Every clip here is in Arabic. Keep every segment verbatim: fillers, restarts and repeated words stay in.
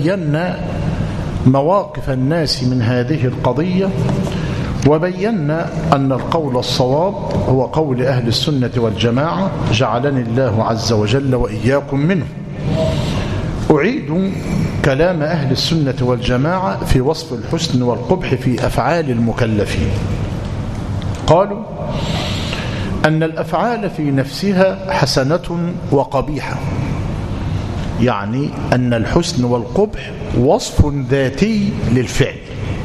بينا مواقف الناس من هذه القضية، وبينا أن القول الصواب هو قول أهل السنة والجماعة، جعلني الله عز وجل وإياكم منه. أعيد كلام أهل السنة والجماعة في وصف الحسن والقبح في أفعال المكلفين. قالوا أن الأفعال في نفسها حسنة وقبيحة، يعني أن الحسن والقبح وصف ذاتي للفعل،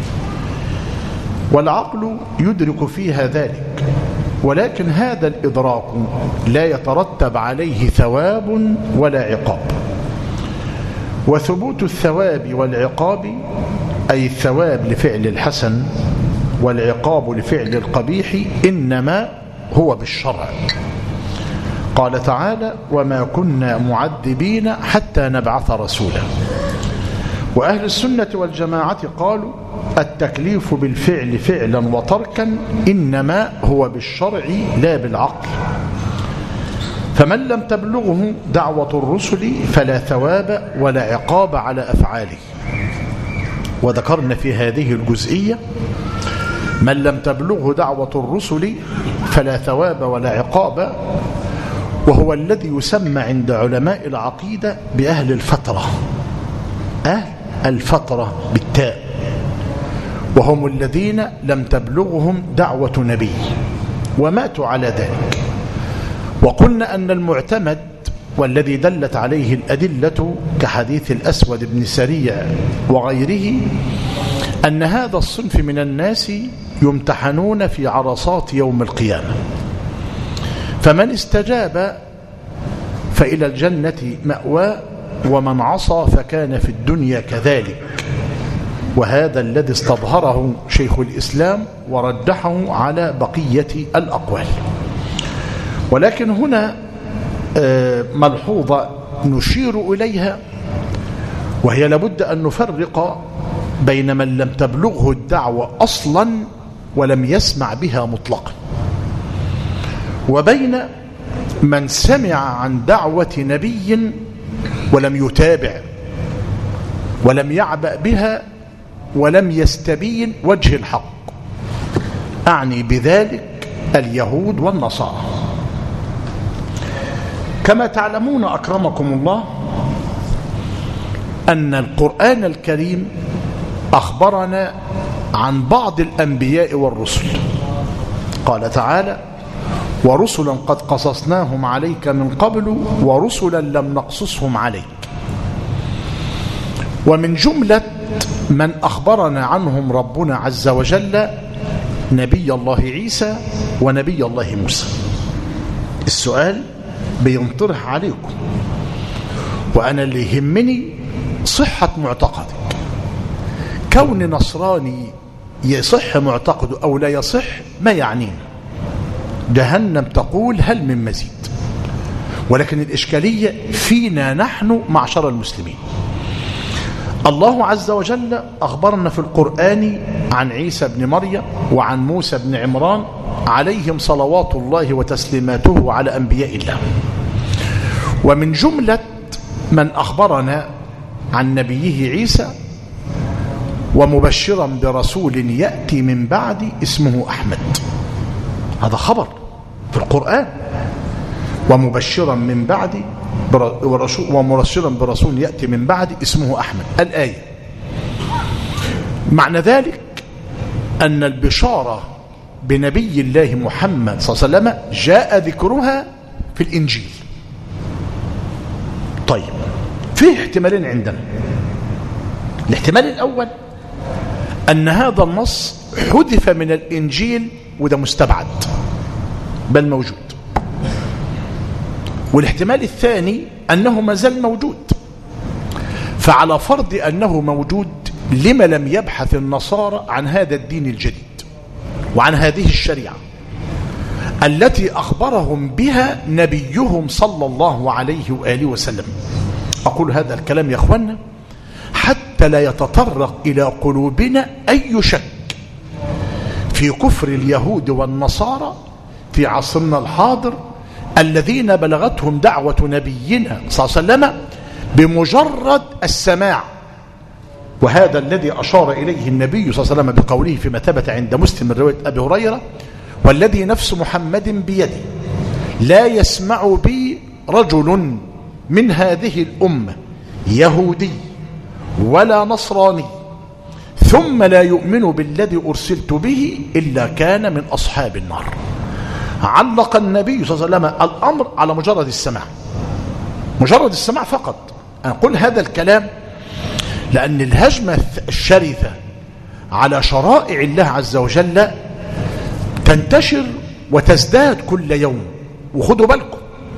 والعقل يدرك فيها ذلك، ولكن هذا الإدراك لا يترتب عليه ثواب ولا عقاب. وثبوت الثواب والعقاب، أي الثواب لفعل الحسن والعقاب لفعل القبيح، إنما هو بالشرع. قال تعالى: وما كنا معذبين حتى نبعث رسولا. وأهل السنة والجماعة قالوا التكليف بالفعل فعلا وتركا إنما هو بالشرع لا بالعقل، فمن لم تبلغه دعوة الرسل فلا ثواب ولا عقاب على أفعاله. وذكرنا في هذه الجزئية من لم تبلغه دعوة الرسل فلا ثواب ولا عقاب، وهو الذي يسمى عند علماء العقيدة بأهل الفترة، أهل الفترة بالتاء، وهم الذين لم تبلغهم دعوة نبي وماتوا على ذلك. وقلنا أن المعتمد والذي دلت عليه الأدلة كحديث الأسود بن سريع وغيره أن هذا الصنف من الناس يمتحنون في عرصات يوم القيامة، فمن استجاب فإلى الجنة مأوى، ومن عصى فكان في الدنيا كذلك. وهذا الذي استظهره شيخ الإسلام ورجحه على بقية الأقوال. ولكن هنا ملحوظة نشير إليها، وهي لابد أن نفرق بين من لم تبلغه الدعوة أصلا ولم يسمع بها مطلقا، وبين من سمع عن دعوة نبي ولم يتابع ولم يعبأ بها ولم يستبين وجه الحق، أعني بذلك اليهود والنصارى. كما تعلمون أكرمكم الله أن القرآن الكريم أخبرنا عن بعض الأنبياء والرسل. قال تعالى: ورسلا قد قصصناهم عليك من قبل ورسلا لم نقصصهم عليك. ومن جملة من أخبرنا عنهم ربنا عز وجل نبي الله عيسى ونبي الله موسى. السؤال بينطرح عليكم، وأنا اللي يهمني صحة معتقدك. كون نصراني يصح معتقده أو لا يصح ما يعنينا، جهنم تقول هل من مزيد. ولكن الإشكالية فينا نحن معشر المسلمين. الله عز وجل أخبرنا في القرآن عن عيسى بن مريم وعن موسى بن عمران عليهم صلوات الله وتسليماته على أنبياء الله. ومن جملة من أخبرنا عن نبيه عيسى: ومبشرا برسول يأتي من بعد اسمه أحمد. هذا خبر في القرآن، ومبشرا من بعد ومرسلا برسول يأتي من بعد اسمه أحمد. الآية معنى ذلك أن البشارة بنبي الله محمد صلى الله عليه وسلم جاء ذكرها في الإنجيل. طيب، فيه احتمالين عندنا. الاحتمال الأول أن هذا النص حذف من الإنجيل، وده مستبعد بل موجود. والاحتمال الثاني أنه ما زال موجود. فعلى فرض أنه موجود، لما لم يبحث النصارى عن هذا الدين الجديد وعن هذه الشريعة التي أخبرهم بها نبيهم صلى الله عليه وآله وسلم؟ أقول هذا الكلام يا أخوانا حتى لا يتطرق إلى قلوبنا أي شك في كفر اليهود والنصارى في عصرنا الحاضر، الذين بلغتهم دعوة نبينا صلى الله عليه وسلم بمجرد السماع وهذا الذي أشار إليه النبي صلى الله عليه وسلم بقوله فيما ثبت عند مسلم من رواية أبي هريرة: والذي نفس محمد بيده لا يسمع بي رجل من هذه الأمة يهودي ولا نصراني ثم لا يؤمن بالذي أرسلت به إلا كان من أصحاب النار. علق النبي صلى الله عليه وسلم الأمر على مجرد السماع، مجرد السماع فقط. أقول هذا الكلام لأن الهجمة الشرسة على شرائع الله عز وجل تنتشر وتزداد كل يوم. وخدوا بالكم،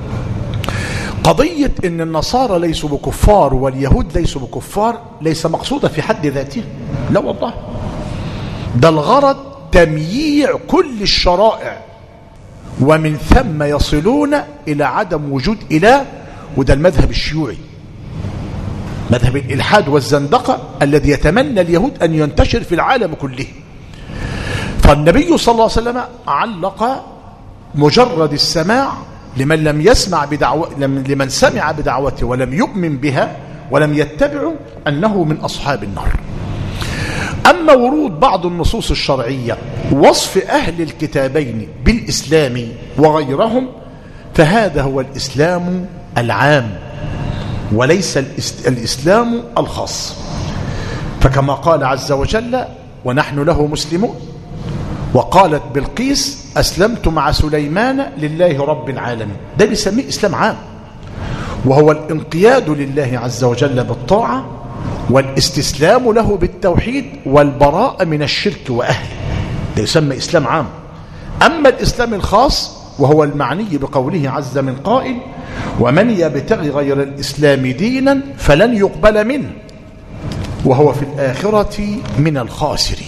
قضية ان النصارى ليسوا بكفار واليهود ليسوا بكفار ليس مقصودة في حد ذاته، لا والله، ده الغرض تمييع كل الشرائع ومن ثم يصلون إلى عدم وجود إله. وده المذهب الشيوعي، مذهب الإلحاد والزندقة الذي يتمنى اليهود أن ينتشر في العالم كله. فالنبي صلى الله عليه وسلم علق مجرد السماع لمن لم يسمع بدعوة، لمن سمع بدعوته ولم يؤمن بها ولم يتبعه أنه من أصحاب النار. أما ورود بعض النصوص الشرعية وصف أهل الكتابين بالإسلام وغيرهم فهذا هو الإسلام العام وليس الإسلام الخاص. فكما قال عز وجل: ونحن له مسلمون. وقالت بلقيس: أسلمت مع سليمان لله رب العالمين. ده بيسميه إسلام عام، وهو الانقياد لله عز وجل بالطاعة والاستسلام له بالتوحيد والبراءة من الشرك وأهله. ده يسمى إسلام عام. أما الإسلام الخاص وهو المعني بقوله عز من قائل: ومن يبتغي غير الإسلام دينا فلن يقبل منه وهو في الآخرة من الخاسرين.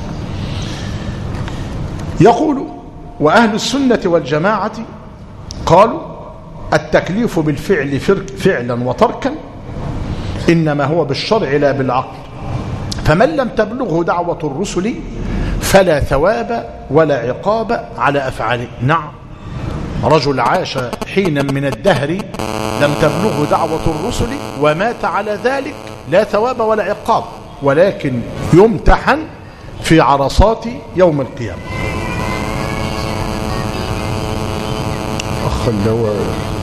يقول: وأهل السنة والجماعة قالوا: التكليف بالفعل فعلا وتركا إنما هو بالشرع لا بالعقل، فمن لم تبلغه دعوة الرسل فلا ثواب ولا عقاب على أفعاله. نعم، رجل عاش حينا من الدهر لم تبلغه دعوة الرسل ومات على ذلك لا ثواب ولا عقاب، ولكن يمتحن في عرصات يوم القيامة. أخ اللي هو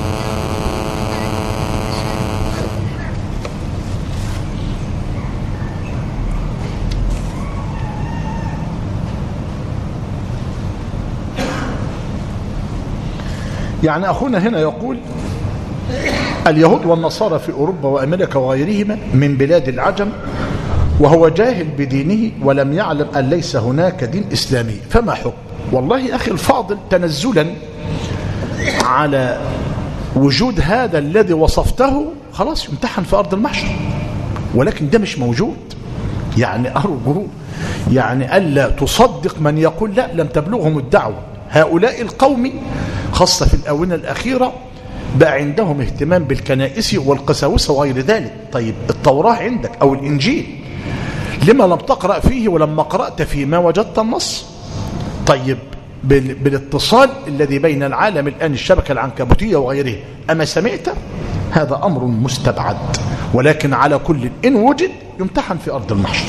يعني أخونا هنا يقول: اليهود والنصارى في أوروبا وأمريكا وغيرهما من بلاد العجم وهو جاهل بدينه ولم يعلم أن ليس هناك دين إسلامي، فما حكم؟ والله أخي الفاضل، تنزلا على وجود هذا الذي وصفته خلاص يمتحن في أرض المحشر، ولكن ده مش موجود. يعني أرجو يعني ألا تصدق من يقول لا لم تبلغهم الدعوة. هؤلاء القوم خاصة في الآونة الأخيرة بقى عندهم اهتمام بالكنائس والقساوسة وغير ذلك. طيب التوراة عندك أو الإنجيل لما لم تقرأ فيه ولما قرأت فيه ما وجدت النص؟ طيب بالاتصال الذي بين العالم الآن، الشبكة العنكبوتية وغيره، أما سمعت؟ هذا أمر مستبعد، ولكن على كل إن وجد يمتحن في أرض المحشر.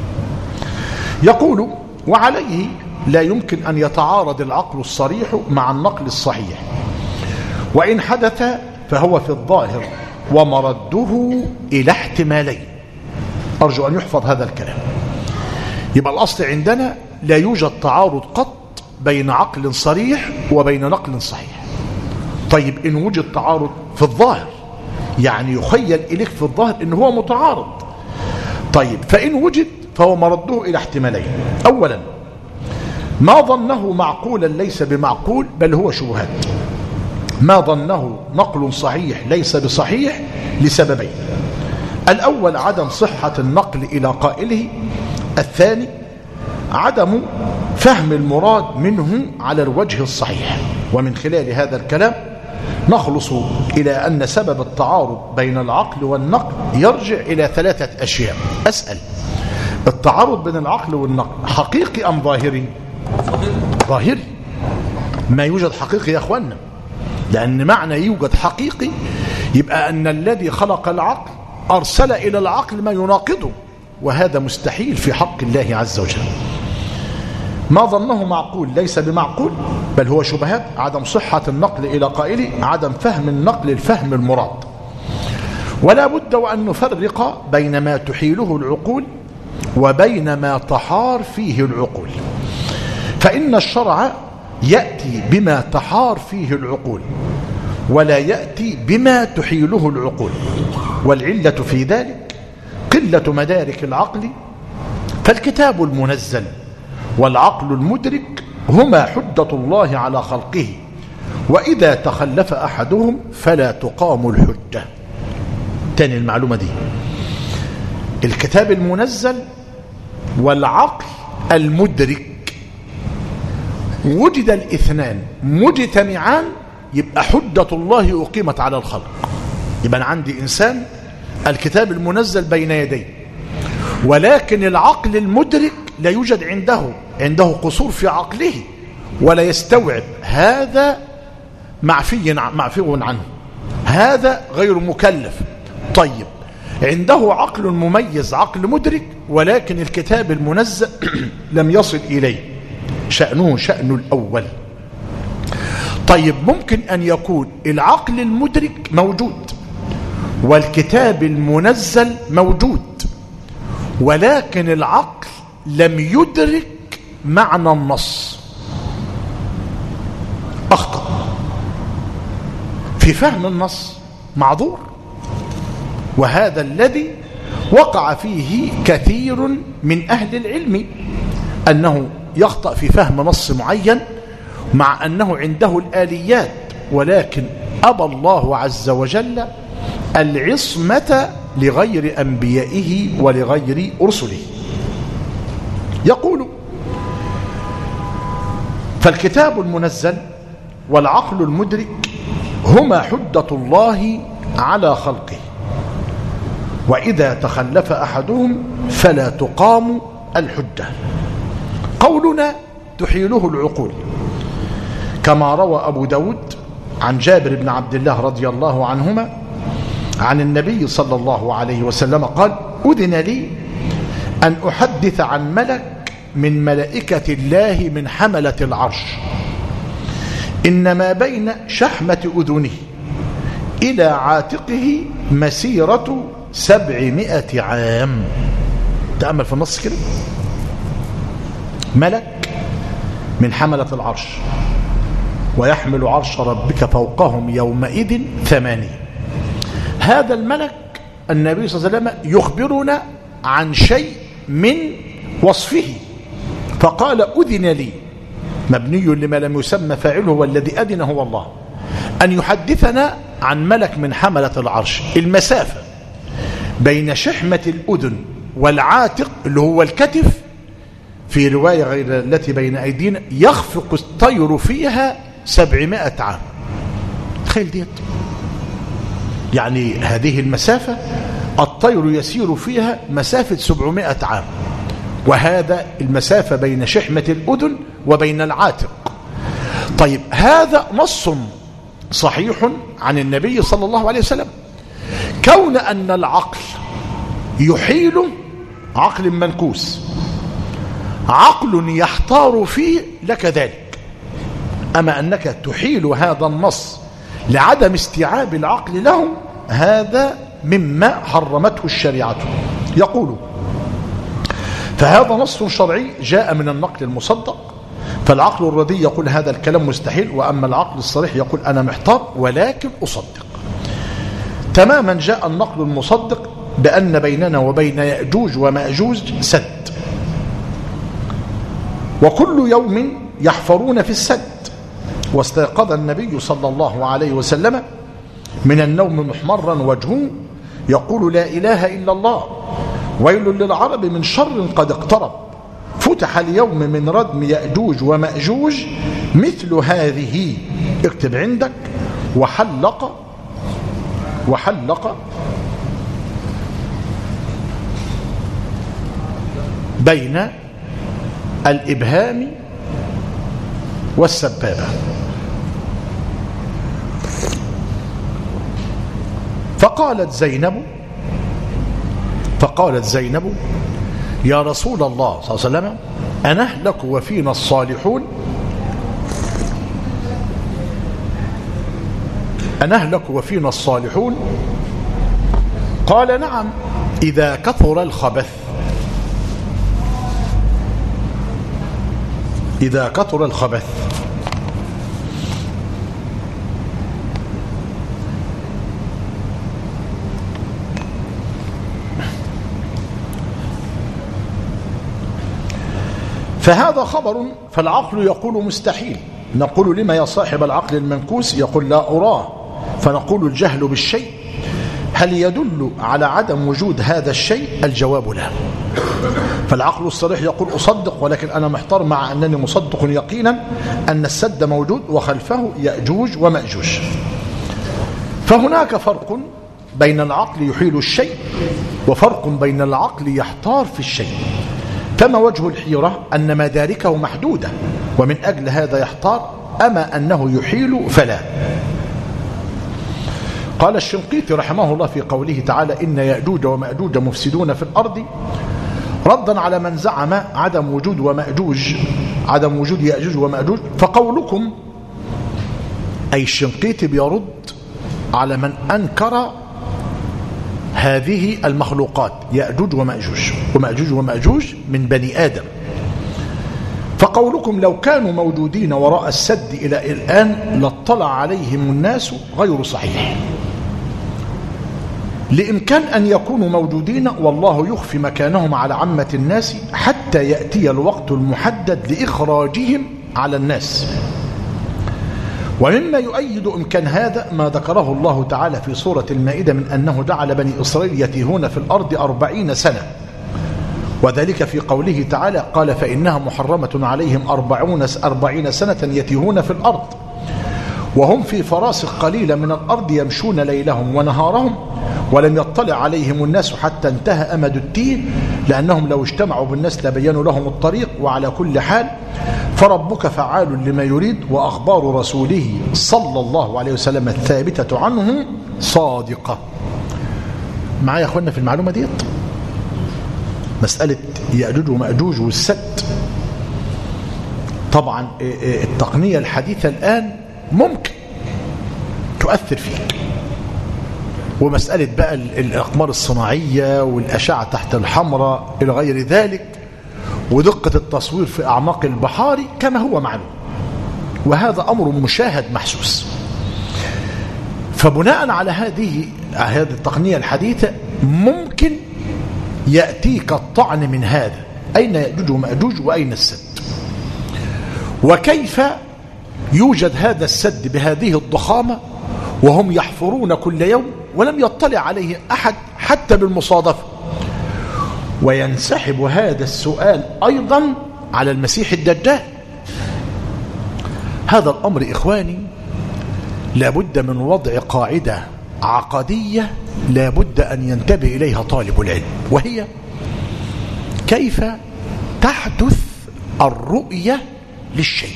يقول: وعليه لا يمكن أن يتعارض العقل الصريح مع النقل الصحيح، وإن حدث فهو في الظاهر ومرده إلى احتمالين. أرجو أن يحفظ هذا الكلام. يبقى الأصل عندنا لا يوجد تعارض قط بين عقل صريح وبين نقل صحيح. طيب إن وجد تعارض في الظاهر، يعني يخيل إليك في الظاهر إنه هو متعارض، طيب فإن وجد فهو مرده إلى احتمالين. أولا، ما ظنه معقولا ليس بمعقول بل هو شبهات. ما ظنه نقل صحيح ليس بصحيح لسببين: الأول عدم صحة النقل إلى قائله، الثاني عدم فهم المراد منه على الوجه الصحيح. ومن خلال هذا الكلام نخلص إلى أن سبب التعارض بين العقل والنقل يرجع إلى ثلاثة أشياء. أسأل: التعارض بين العقل والنقل حقيقي أم ظاهري؟ ظاهري. ما يوجد حقيقي يا أخوانا، لأن معنى يوجد حقيقي يبقى أن الذي خلق العقل أرسل إلى العقل ما يناقضه. وهذا مستحيل في حق الله عز وجل. ما ظنه معقول ليس بمعقول، بل هو شبهات. عدم صحة النقل إلى قائله، عدم فهم النقل الفهم المراد. ولا بد وأن نفرق بين ما تحيله العقول وبين ما تحار فيه العقول، فإن الشرع يأتي بما تحار فيه العقول ولا يأتي بما تحيله العقول، والعلة في ذلك قلة مدارك العقل. فالكتاب المنزل والعقل المدرك هما حجة الله على خلقه، وإذا تخلف أحدهم فلا تقام الحجة. تاني المعلومة دي، الكتاب المنزل والعقل المدرك، وجد الاثنان مجتمعان يبقى حجة الله أقيمت على الخلق. يبقى أنا عندي إنسان الكتاب المنزل بين يديه، ولكن العقل المدرك لا يوجد عنده عنده قصور في عقله ولا يستوعب، هذا معفي معفو عنه، هذا غير مكلف. طيب، عنده عقل مميز، عقل مدرك، ولكن الكتاب المنزل لم يصل إليه، شأنه شأن الأول. طيب، ممكن أن يكون العقل المدرك موجود والكتاب المنزل موجود، ولكن العقل لم يدرك معنى النص، أخطأ في فهم النص، معذور. وهذا الذي وقع فيه كثير من أهل العلم، أنه يخطأ في فهم نص معين مع أنه عنده الآليات، ولكن أبى الله عز وجل العصمة لغير أنبيائه ولغير رسله. يقول: فالكتاب المنزل والعقل المدرك هما حجة الله على خلقه، وإذا تخلف أحدهم فلا تقام الحجة. قولنا تحيله العقول، كما روى أبو داود عن جابر بن عبد الله رضي الله عنهما عن النبي صلى الله عليه وسلم قال: أذن لي أن أحدث عن ملك من ملائكة الله من حملة العرش، إن ما بين شحمة أذنه إلى عاتقه مسيرة سبعمائة عام. تأمل في النص كده، ملك من حملة العرش ويحمل عرش ربك فوقهم يومئذ ثمانية. هذا الملك النبي صلى الله عليه وسلم يخبرنا عن شيء من وصفه، فقال: أذن لي، مبني لما لم يسمى فاعله، والذي أذن هو الله، أن يحدثنا عن ملك من حملة العرش. المسافة بين شحمة الأذن والعاتق اللي هو الكتف، في رواية غير التي بين أيدينا، يخفق الطير فيها سبعمائة عام. تخيل ديت، يعني هذه المسافة الطير يسير فيها مسافة سبعمائة عام، وهذا المسافة بين شحمة الأذن وبين العاتق. طيب، هذا نص صحيح عن النبي صلى الله عليه وسلم. كون أن العقل يحيل عقل منكوس، عقل يحتار فيه لك ذلك، أما أنك تحيل هذا النص لعدم استيعاب العقل له، هذا مما حرمته الشريعة. يقول: فهذا نص شرعي جاء من النقل المصدق، فالعقل الردي يقول هذا الكلام مستحيل، وأما العقل الصريح يقول أنا محتار ولكن أصدق. تماما جاء النقل المصدق بأن بيننا وبين يأجوج ومأجوج سد، وكل يوم يحفرون في السد. واستيقظ النبي صلى الله عليه وسلم من النوم محمرا وجهه يقول: لا إله إلا الله، ويل للعرب من شر قد اقترب، فتح اليوم من ردم يأجوج ومأجوج مثل هذه. اكتب عندك: وحلق وحلق بين الإبهام والسبابة. فقالت زينب فقالت زينب يا رسول الله صلى الله عليه وسلم أنهلك وفينا الصالحون أنهلك وفينا الصالحون؟ قال نعم إذا كثر الخبث إذا كثر الخبث. فهذا خبر، فالعقل يقول مستحيل. نقول لما يا صاحب العقل المنكوس؟ يقول لا أراه. فنقول الجهل بالشيء هل يدل على عدم وجود هذا الشيء؟ الجواب لا. فالعقل الصريح يقول أصدق، ولكن أنا محتار مع أنني مصدق يقينا أن السد موجود وخلفه يأجوج ومأجوج. فهناك فرق بين العقل يحيل الشيء وفرق بين العقل يحتار في الشيء. فما وجه الحيرة؟ أن مداركه محدودة ومن أجل هذا يحتار، أما أنه يحيل فلا. قال الشنقيطي رحمه الله في قوله تعالى إن يأجوج ومأجوج مفسدون في الأرض، ردا على من زعم عدم وجود ومأجوج عدم وجود يأجوج ومأجوج، فقولكم أي الشنقيطي بيرد على من أنكر هذه المخلوقات يأجوج ومأجوج ومأجوج ومأجوج من بني آدم. فقولكم لو كانوا موجودين وراء السد إلى الآن لاطلع عليهم الناس غير صحيح، لإمكان أن يكونوا موجودين والله يخفي مكانهم على عامة الناس حتى يأتي الوقت المحدد لإخراجهم على الناس. ومما يؤيد إمكان هذا ما ذكره الله تعالى في سورة المائدة من أنه جعل بني إسرائيل يتيهون في الأرض أربعين سنة، وذلك في قوله تعالى قال فإنها محرمة عليهم أربعين سنة يتيهون في الأرض وهم في فراسخ قليلة من الأرض يمشون ليلهم ونهارهم ولم يطلع عليهم الناس حتى انتهى أمد التيه، لأنهم لو اجتمعوا بالناس لبينوا لهم الطريق. وعلى كل حال فربك فعال لما يريد، وأخبار رسوله صلى الله عليه وسلم الثابتة عنه صادقة. معايا يا أخوانا في المعلومة دي مسألة يأجوج ومأجوج والسد. طبعا التقنية الحديثة الآن ممكن تؤثر فيك، ومسألة بقى الأقمار الصناعية والأشعة تحت الحمراء إلى غير ذلك، ودقة التصوير في أعماق البحار كما هو معلوم، وهذا أمر مشاهد محسوس. فبناء على هذه هذه التقنية الحديثة ممكن يأتيك الطعن من هذا، أين يأجوج ومأجوج وأين السد؟ وكيف يوجد هذا السد بهذه الضخامة وهم يحفرون كل يوم ولم يطلع عليه أحد حتى بالمصادفة؟ وينسحب هذا السؤال أيضا على المسيح الدجال. هذا الأمر إخواني لابد من وضع قاعدة عقدية لابد أن ينتبه إليها طالب العلم، وهي كيف تحدث الرؤية للشيء.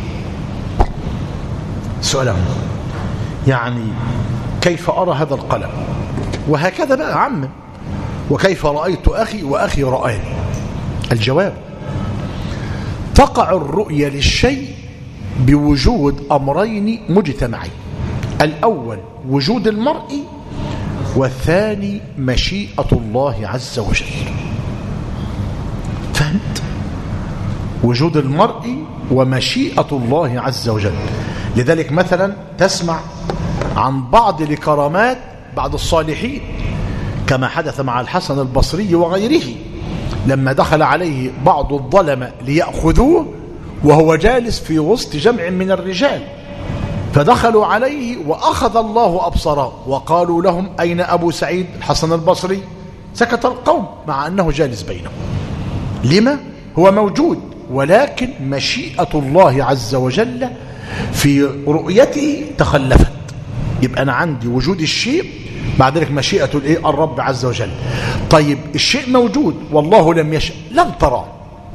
سؤال يعني كيف أرى هذا القلم؟ وهكذا بقى عم، وكيف رأيت أخي وأخي رآني؟ الجواب تقع الرؤية للشيء بوجود أمرين مجتمعين، الأول وجود المرء، والثاني مشيئة الله عز وجل. فهمت؟ وجود المرء ومشيئة الله عز وجل. لذلك مثلا تسمع عن بعض الكرامات بعض الصالحين كما حدث مع الحسن البصري وغيره، لما دخل عليه بعض الظلمة ليأخذوه وهو جالس في وسط جمع من الرجال، فدخلوا عليه وأخذ الله أبصاره وقالوا لهم أين أبو سعيد الحسن البصري؟ سكت القوم مع أنه جالس بينهم. لما؟ هو موجود، ولكن مشيئة الله عز وجل في رؤيته تخلفت. يبقى أنا عندي وجود الشيء، بعد ذلك مشيئة الإيه؟ الرب عز وجل. طيب الشيء موجود والله لم يشاء لم تراه.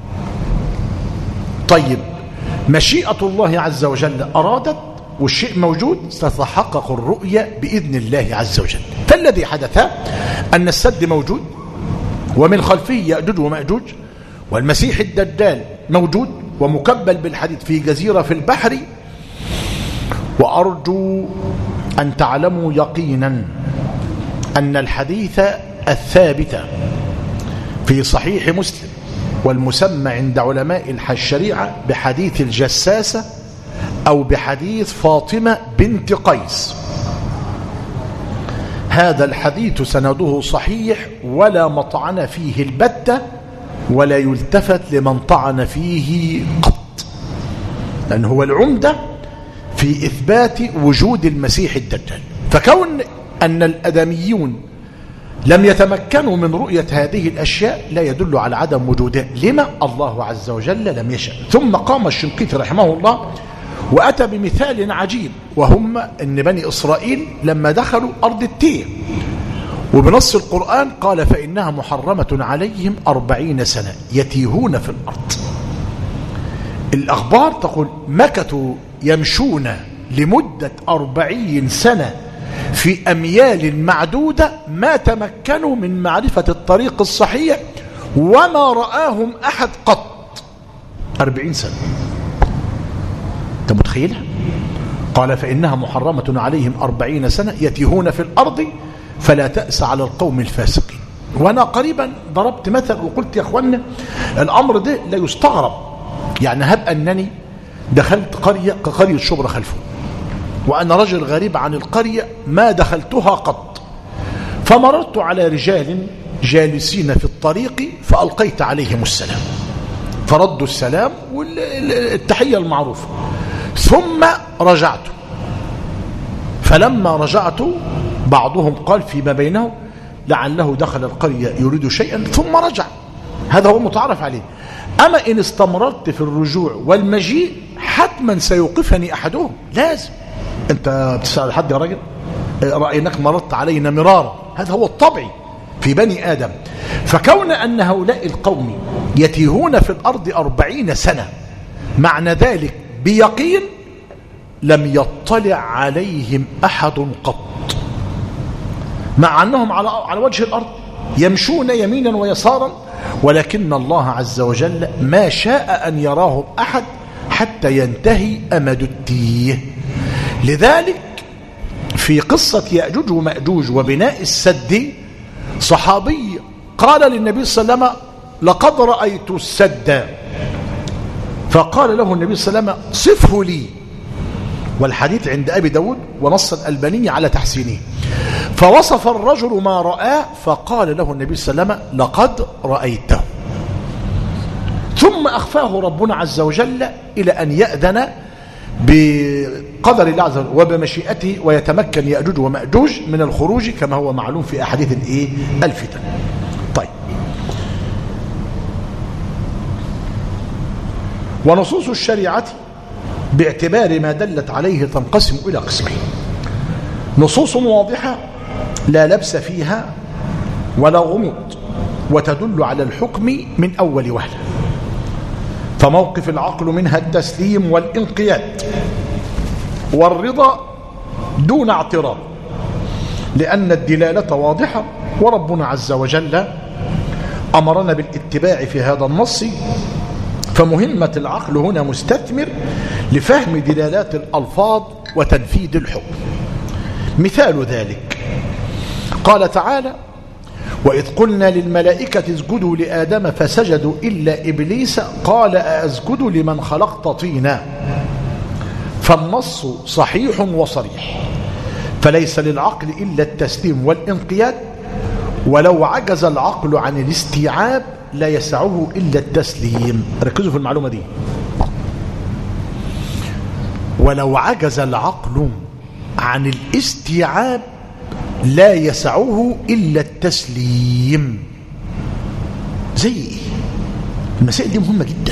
طيب مشيئة الله عز وجل أرادت والشيء موجود، ستتحقق الرؤية بإذن الله عز وجل. فالذي حدث أن السد موجود ومن خلفه يأجوج ومأجوج، والمسيح الدجال موجود ومكبل بالحديد في جزيرة في البحر. وأرجو أن تعلموا يقينا أن الحديث الثابت في صحيح مسلم والمسمى عند علماء الشريعة بحديث الجساسة أو بحديث فاطمة بنت قيس، هذا الحديث سنده صحيح ولا مطعن فيه البتة ولا يلتفت لمن طعن فيه قط، لأن هو العمدة في إثبات وجود المسيح الدجال. فكون أن الأدميون لم يتمكنوا من رؤية هذه الأشياء لا يدل على عدم وجودها، لما الله عز وجل لم يشاء. ثم قام الشنقيطي رحمه الله وأتى بمثال عجيب، وهم أن بني إسرائيل لما دخلوا أرض التيه، وبنص القرآن قال فإنها محرمة عليهم أربعين سنة يتيهون في الأرض. الأخبار تقول مكثوا يمشون لمدة أربعين سنة في أميال معدودة، ما تمكنوا من معرفة الطريق الصحيح وما رآهم أحد قط. أربعين سنة، أنت متخيلها؟ قال فإنها محرمة عليهم أربعين سنة يتيهون في الأرض فلا تأس على القوم الفاسقين. وأنا قريبا ضربت مثل وقلت يا أخوانا الأمر ده لا يستغرب، يعني هب أنني دخلت قرية كقرية شبرا خلفه، وأنا رجل غريب عن القرية ما دخلتها قط، فمررت على رجال جالسين في الطريق فألقيت عليهم السلام فردوا السلام والتحية المعروفة، ثم رجعت. فلما رجعت بعضهم قال فيما بينه لعله دخل القرية يريد شيئا ثم رجع، هذا هو متعرف عليه. أما إن استمررت في الرجوع والمجيء حتما سيوقفني أحدهم، لازم. أنت بتسأل حد يا راجل رأيناك مررت علينا مرارا، هذا هو الطبيعي في بني آدم. فكون أن هؤلاء القوم يتيهون في الأرض أربعين سنة معنى ذلك بيقين لم يطلع عليهم أحد قط، مع أنهم على على وجه الأرض يمشون يمينا ويسارا، ولكن الله عز وجل ما شاء أن يراهم أحد حتى ينتهي أمد التيه. لذلك في قصة يأجوج ومأجوج وبناء السد صحابي قال للنبي صلى الله عليه وسلم لقد رأيت السد، فقال له النبي صلى الله عليه وسلم صفه لي، والحديث عند أبي داود ونص الألباني على تحسينه. فوصف الرجل ما رآه فقال له النبي صلى الله عليه وسلم لقد رأيته، ثم أخفاه ربنا عز وجل إلى أن يأذن بقدر الله عز وجل وبمشيئته ويتمكن يأجوج ومأجوج من الخروج كما هو معلوم في أحاديث الإيه الفتن. طيب، ونصوص الشريعة باعتبار ما دلت عليه تنقسم إلى قسمين: نصوص واضحة لا لبس فيها ولا غموض وتدل على الحكم من أول وهلة، فموقف العقل منها التسليم والانقياد والرضا دون اعتراض، لأن الدلالة واضحة، وربنا عز وجل أمرنا بالاتباع في هذا النص، فمهمة العقل هنا مستثمر لفهم دلالات الألفاظ وتنفيذ الحكم. مثال ذلك قال تعالى: وإذ قلنا للملائكة اسجدوا لآدم فسجدوا إلا إبليس قال أأسجد لمن خلقت طينا. فالنص صحيح وصريح، فليس للعقل إلا التسليم والانقياد، ولو عجز العقل عن الاستيعاب لا يسعه إلا التسليم. ركزوا في المعلومة دي، ولو عجز العقل عن الاستيعاب لا يسعه إلا التسليم. زي إيه؟ المسائل دي مهمة جدا،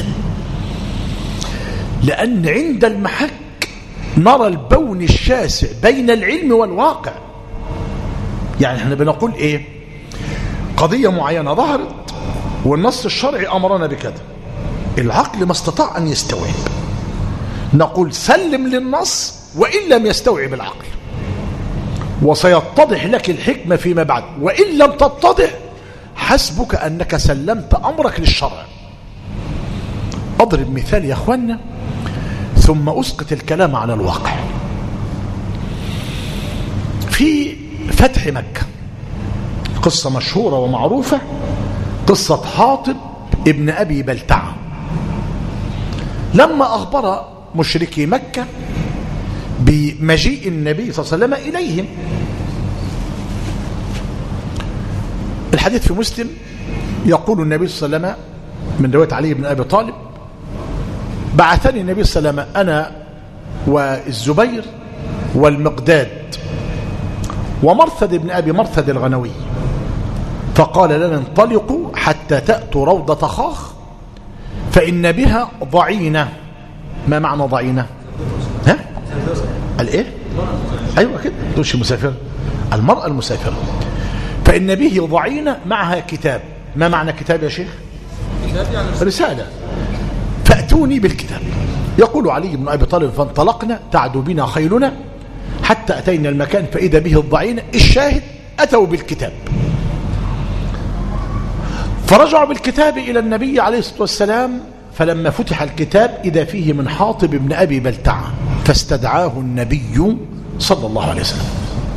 لأن عند المحك نرى البون الشاسع بين العلم والواقع. يعني احنا بنقول ايه؟ قضية معينة ظهرت والنص الشرعي أمرنا بكذا، العقل ما استطاع أن يستوعب، نقول سلم للنص وإن لم يستوعب العقل، وسيتضح لك الحكمة فيما بعد، وإن لم تتضح حسبك أنك سلمت أمرك للشرع. أضرب مثال يا أخوانا ثم أسقط الكلام على الواقع. في فتح مكة قصة مشهورة ومعروفة، قصة حاطب ابن أبي بلتعة، لما أخبر مشركي مكة بمجيء النبي صلى الله عليه وسلم إليهم. الحديث في مسلم يقول النبي صلى الله عليه وسلم من رواية علي بن أبي طالب: بعثني النبي صلى الله عليه وسلم أنا والزبير والمقداد ومرثد بن أبي مرثد الغنوي، فقال لنا انطلقوا حتى تأتوا روضة خاخ فإن بها ضعينة. ما معنى ضعينة؟ ها؟ الإيه؟ أيوة كده، تقولش مسافر، المرأة المسافرة. فإن به ضعينة معها كتاب. ما معنى كتاب يا شيخ؟ رسالة. فأتوني بالكتاب. يقول علي بن أبي طالب: فانطلقنا تعدو بنا خيلنا حتى أتينا المكان فإذا به الضعينة. الشاهد أتوا بالكتاب، فرجعوا بالكتاب إلى النبي عليه الصلاة والسلام، فلما فتح الكتاب إذا فيه من حاطب بن أبي بلتعة، فاستدعاه النبي صلى الله عليه وسلم.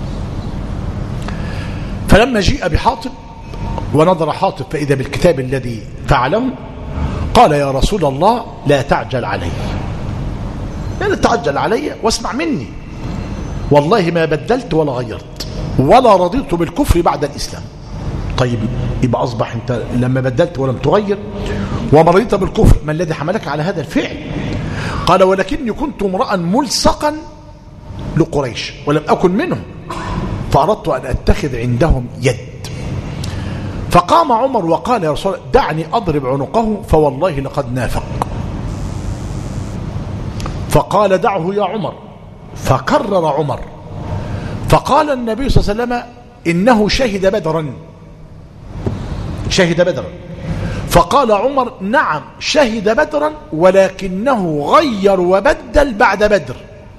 فلما جيء بحاطب ونظر حاطب فإذا بالكتاب الذي فعله، قال: يا رسول الله لا تعجل علي، لا تعجل علي واسمع مني، والله ما بدلت ولا غيرت ولا رضيت بالكفر بعد الإسلام. طيب يبقى أصبح أنت لما بدلت ولم تغير وما رضيت بالكفر، ما الذي حملك على هذا الفعل؟ قال: ولكني كنت امرأ ملصقا لقريش ولم أكن منهم، فأردت أن أتخذ عندهم يد. فقام عمر وقال: يا رسول الله دعني أضرب عنقه فوالله لقد نافق. فقال: دعه يا عمر. فكرر عمر، فقال النبي صلى الله عليه وسلم: إنه شهد بدرا، شهد بدرا. فقال عمر: نعم شهد بدرا ولكنه غير وبدل بعد بدر،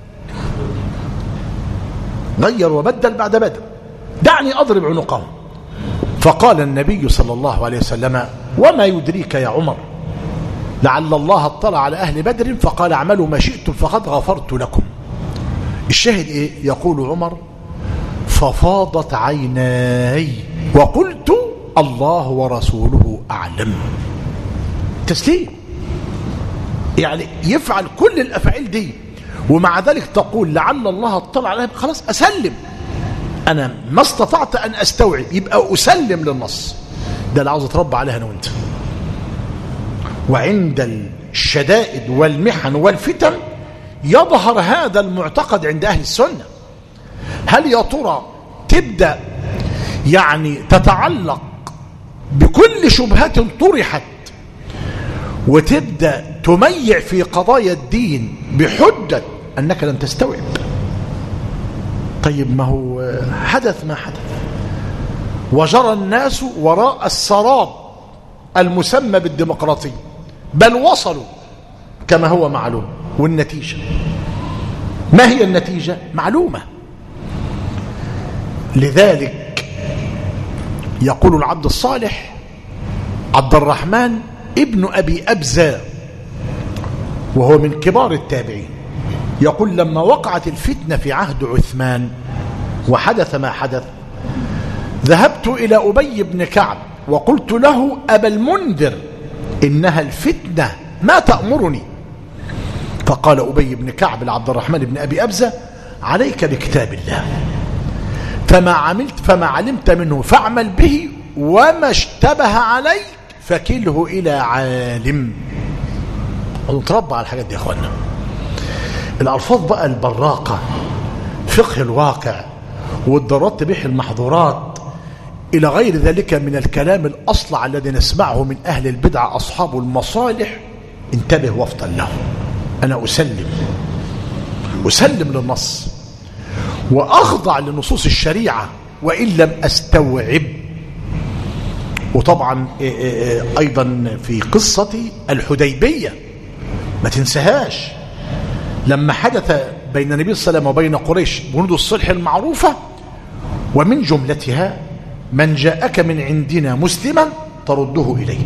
غير وبدل بعد بدر، دعني أضرب عنقه. فقال النبي صلى الله عليه وسلم: وما يدريك يا عمر لعل الله اطلع على أهل بدر فقال اعملوا ما شئتم فقد غفرت لكم. الشاهد إيه؟ يقول عمر: ففاضت عيناي وقلت الله ورسوله أعلم. تسليم، يعني يفعل كل الأفعال دي ومع ذلك تقول لعل الله اطلع عليها، خلاص أسلم، أنا ما استطعت أن أستوعب يبقى أسلم للنص. ده اللي عاوز أتربى عليها أنا وأنت. وعند الشدائد والمحن والفتن يظهر هذا المعتقد عند أهل السنة. هل يا ترى تبدأ يعني تتعلق بكل شبهة طرحت وتبدأ تميع في قضايا الدين بحجة أنك لم تستوعب؟ طيب ما هو حدث ما حدث وجرى الناس وراء السراب المسمى بالديمقراطية، بل وصلوا كما هو معلوم. والنتيجة ما هي النتيجة؟ معلومة. لذلك يقول العبد الصالح عبد الرحمن ابن أبي أبزة وهو من كبار التابعين، يقول: لما وقعت الفتنة في عهد عثمان وحدث ما حدث، ذهبت إلى أبي بن كعب وقلت له: أبا المنذر إنها الفتنة ما تأمرني؟ فقال أبي بن كعب لعبد الرحمن بن أبي أبزة: عليك بكتاب الله، فما عملت فما علمت منه فاعمل به، وما اشتبه عليك فكله إلى عالم. ونتربى على الحاجات دي يا أخوانا. الألفاظ بقى البراقة، فقه الواقع، والضرورات تبيح المحظورات، إلى غير ذلك من الكلام الأصلع الذي نسمعه من أهل البدع أصحاب المصالح، انتبه وافطن له. أنا أسلم أسلم للنص وأخضع لنصوص الشريعة وإن لم أستوعب. وطبعا أيضا في قصة الحديبية ما تنساهاش، لما حدث بين النبي صلى الله عليه وسلم وبين قريش بنود الصلح المعروفة، ومن جملتها من جاءك من عندنا مسلما ترده إليه،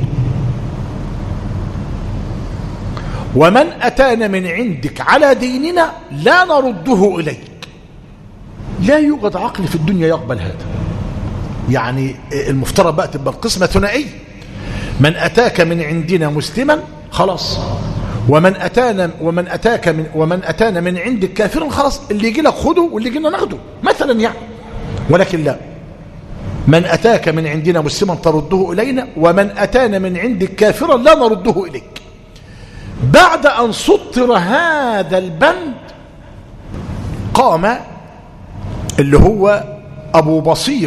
ومن أتانا من عندك على ديننا لا نرده إليك. لا يوجد عقل في الدنيا يقبل هذا. يعني المفترض بقى تبقى القسمة ثنائية، من أتاك من عندنا مسلما خلاص، ومن أتانا ومن أتاك من ومن أتانا من عندك كافرا خلاص، اللي يجي لك خده واللي يجي لنا ناخده مثلا يعني. ولكن لا، من أتاك من عندنا مسلما ترده إلينا، ومن أتانا من عندك كافرا لا نرده إليك. بعد أن سطر هذا البند قام اللي هو أبو بصير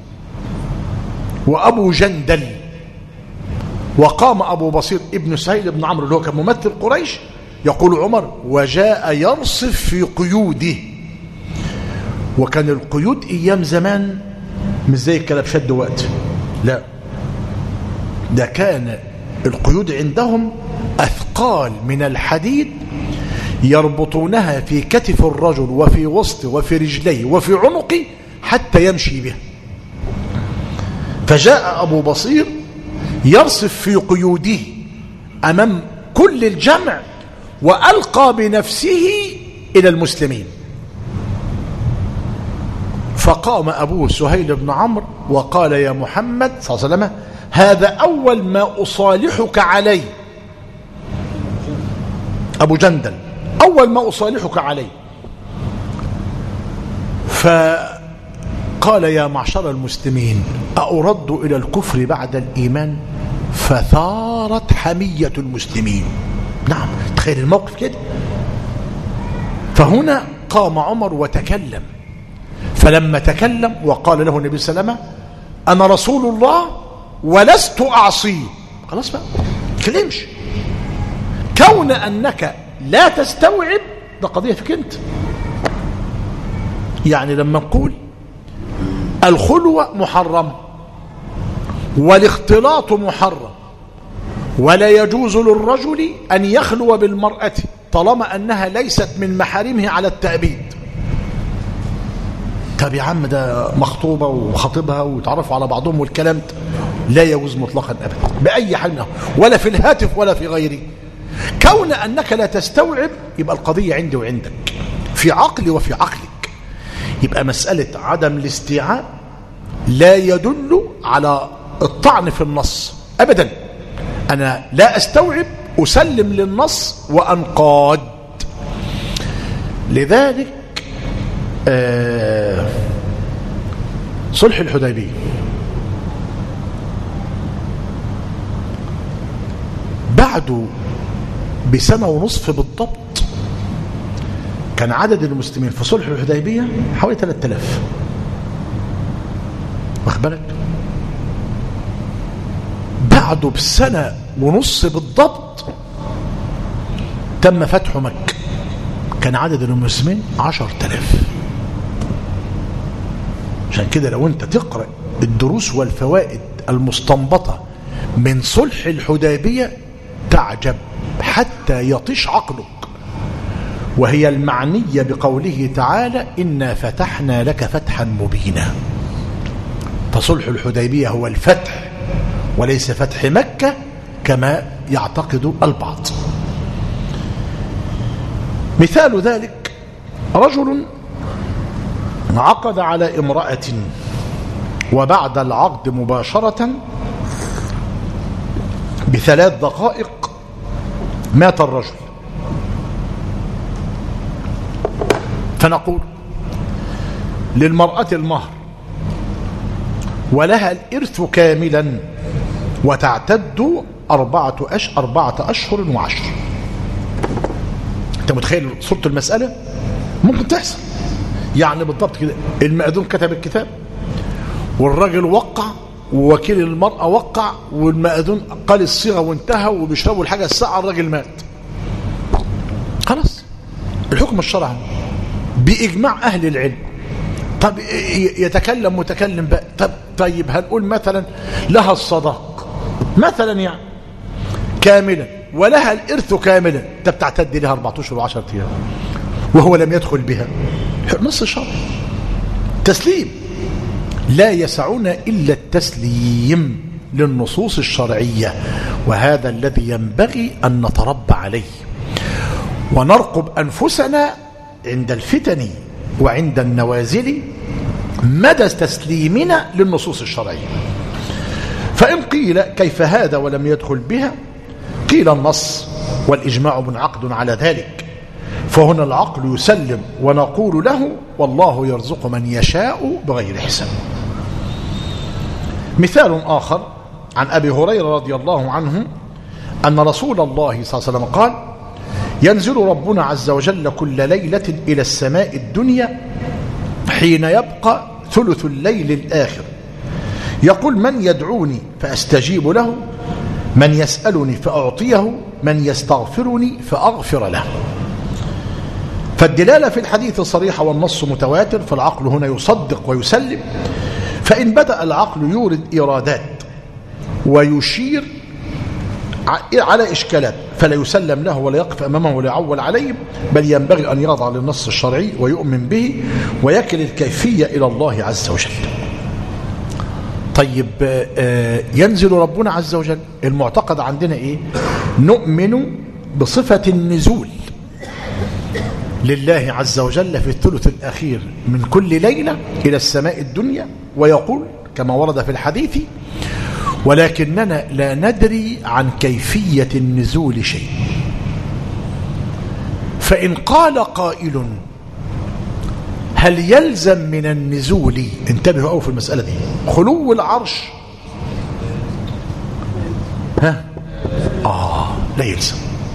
وأبو جندل، وقام أبو بصير ابن سهيل بن عمرو اللي هو كان ممثل قريش، يقول عمر وجاء يرصف في قيوده. وكان القيود أيام زمان مش زي الكلبشات دلوقتي، لا، ده كان القيود عندهم أثقال من الحديد يربطونها في كتف الرجل وفي وسطه وفي رجليه وفي عنقه حتى يمشي بها. فجاء أبو بصير يرصف في قيوده أمام كل الجمع وألقى بنفسه إلى المسلمين. فقام أبوه سهيل بن عمرو وقال يا محمد صلى الله عليه وسلم هذا أول ما أصالحك عليه. أبو جندل أول ما أصالحك عليه. فقال يا معشر المسلمين أرد إلى الكفر بعد الإيمان؟ فثارت حمية المسلمين. نعم، تخيل الموقف كده. فهنا قام عمر وتكلم، فلما تكلم وقال له النبي صلى الله عليه وسلم أنا رسول الله ولست أعصيه، خلاص بقى تكلمش. كون أنك لا تستوعب ده قضية فيك أنت. يعني لما نقول الخلوة محرمة والاختلاط محرم ولا يجوز للرجل أن يخلو بالمرأة طالما أنها ليست من محارمه على التأبيد. طب يا عم ده مخطوبة وخطيبها ويتعرفوا على بعضهم والكلام ده لا يجوز مطلقا أبدا بأي حال، ولا في الهاتف ولا في غيره. كون أنك لا تستوعب يبقى القضية عندي وعندك، في عقلي وفي عقلك. يبقى مسألة عدم الاستيعاب لا يدل على الطعن في النص أبدا. أنا لا أستوعب، أسلم للنص وأنقاد. لذلك آه صلح الحديبية بعده بسنة ونصف بالضبط كان عدد المسلمين في صلح الحديبية حوالي ثلاثة آلاف. واخد بالك؟ بعده بسنة ونص بالضبط تم فتح مكة، كان عدد المسلمين عشرة آلاف. عشان كده لو انت تقرأ الدروس والفوائد المستنبطة من صلح الحديبية تعجب حتى يطيش عقلك، وهي المعنية بقوله تعالى إنا فتحنا لك فتحا مبينا. فصلح الحديبية هو الفتح وليس فتح مكة كما يعتقد البعض. مثال ذلك رجل عقد على امرأة وبعد العقد مباشرة بثلاث دقائق مات الرجل، فنقول للمرأة المهر ولها الإرث كاملا وتعتد أربعة أش أربعة أشهر وعشر. أنت متخيل صورة المسألة؟ ممكن تحصل يعني بالضبط كده. المأذون كتب الكتاب والراجل وقع ووكيل المرأة وقع والمأذون قال الصيغة وانتهى وبيشربوا الحاجة الساعة الراجل مات، خلاص الحكم الشرعي بإجماع أهل العلم. طب يتكلم متكلم بقى، طب طيب هنقول مثلا لها الصداق مثلا يعني كاملا ولها الإرث كاملا، طب تعتد لها أربعة أشهر وعشرة أيام وهو لم يدخل بها، نص شرع تسليم. لا يسعنا إلا التسليم للنصوص الشرعية، وهذا الذي ينبغي أن نتربى عليه ونرقب أنفسنا عند الفتن وعند النوازل مدى تسليمنا للنصوص الشرعية. فإن قيل كيف هذا ولم يدخل بها؟ قيل النص والإجماع منعقد على ذلك، فهنا العقل يسلم ونقول له والله يرزق من يشاء بغير حساب. مثال آخر عن أبي هريرة رضي الله عنه أن رسول الله صلى الله عليه وسلم قال: ينزل ربنا عز وجل كل ليلة إلى السماء الدنيا حين يبقى ثلث الليل الآخر، يقول: من يدعوني فأستجيب له، من يسألني فأعطيه، من يستغفرني فأغفر له. فالدلالة في الحديث صريحة والنص متواتر، فالعقل هنا يصدق ويسلم. فإن بدأ العقل يورد إيرادات ويشير على إشكالات فلا يسلم له ولا يقف أمامه ولا يعول عليه، بل ينبغي أن يخضع للنص الشرعي ويؤمن به ويكل الكيفية إلى الله عز وجل. طيب ينزل ربنا عز وجل، المعتقد عندنا إيه؟ نؤمن بصفة النزول لله عز وجل في الثلث الأخير من كل ليلة إلى السماء الدنيا، ويقول كما ورد في الحديث: ولكننا لا ندري عن كيفية النزول شيء. فإن قال قائل: هل يلزم من النزول، انتبهوا أو في المسألة دي، خلو العرش؟ ها؟ آه لا يلزم.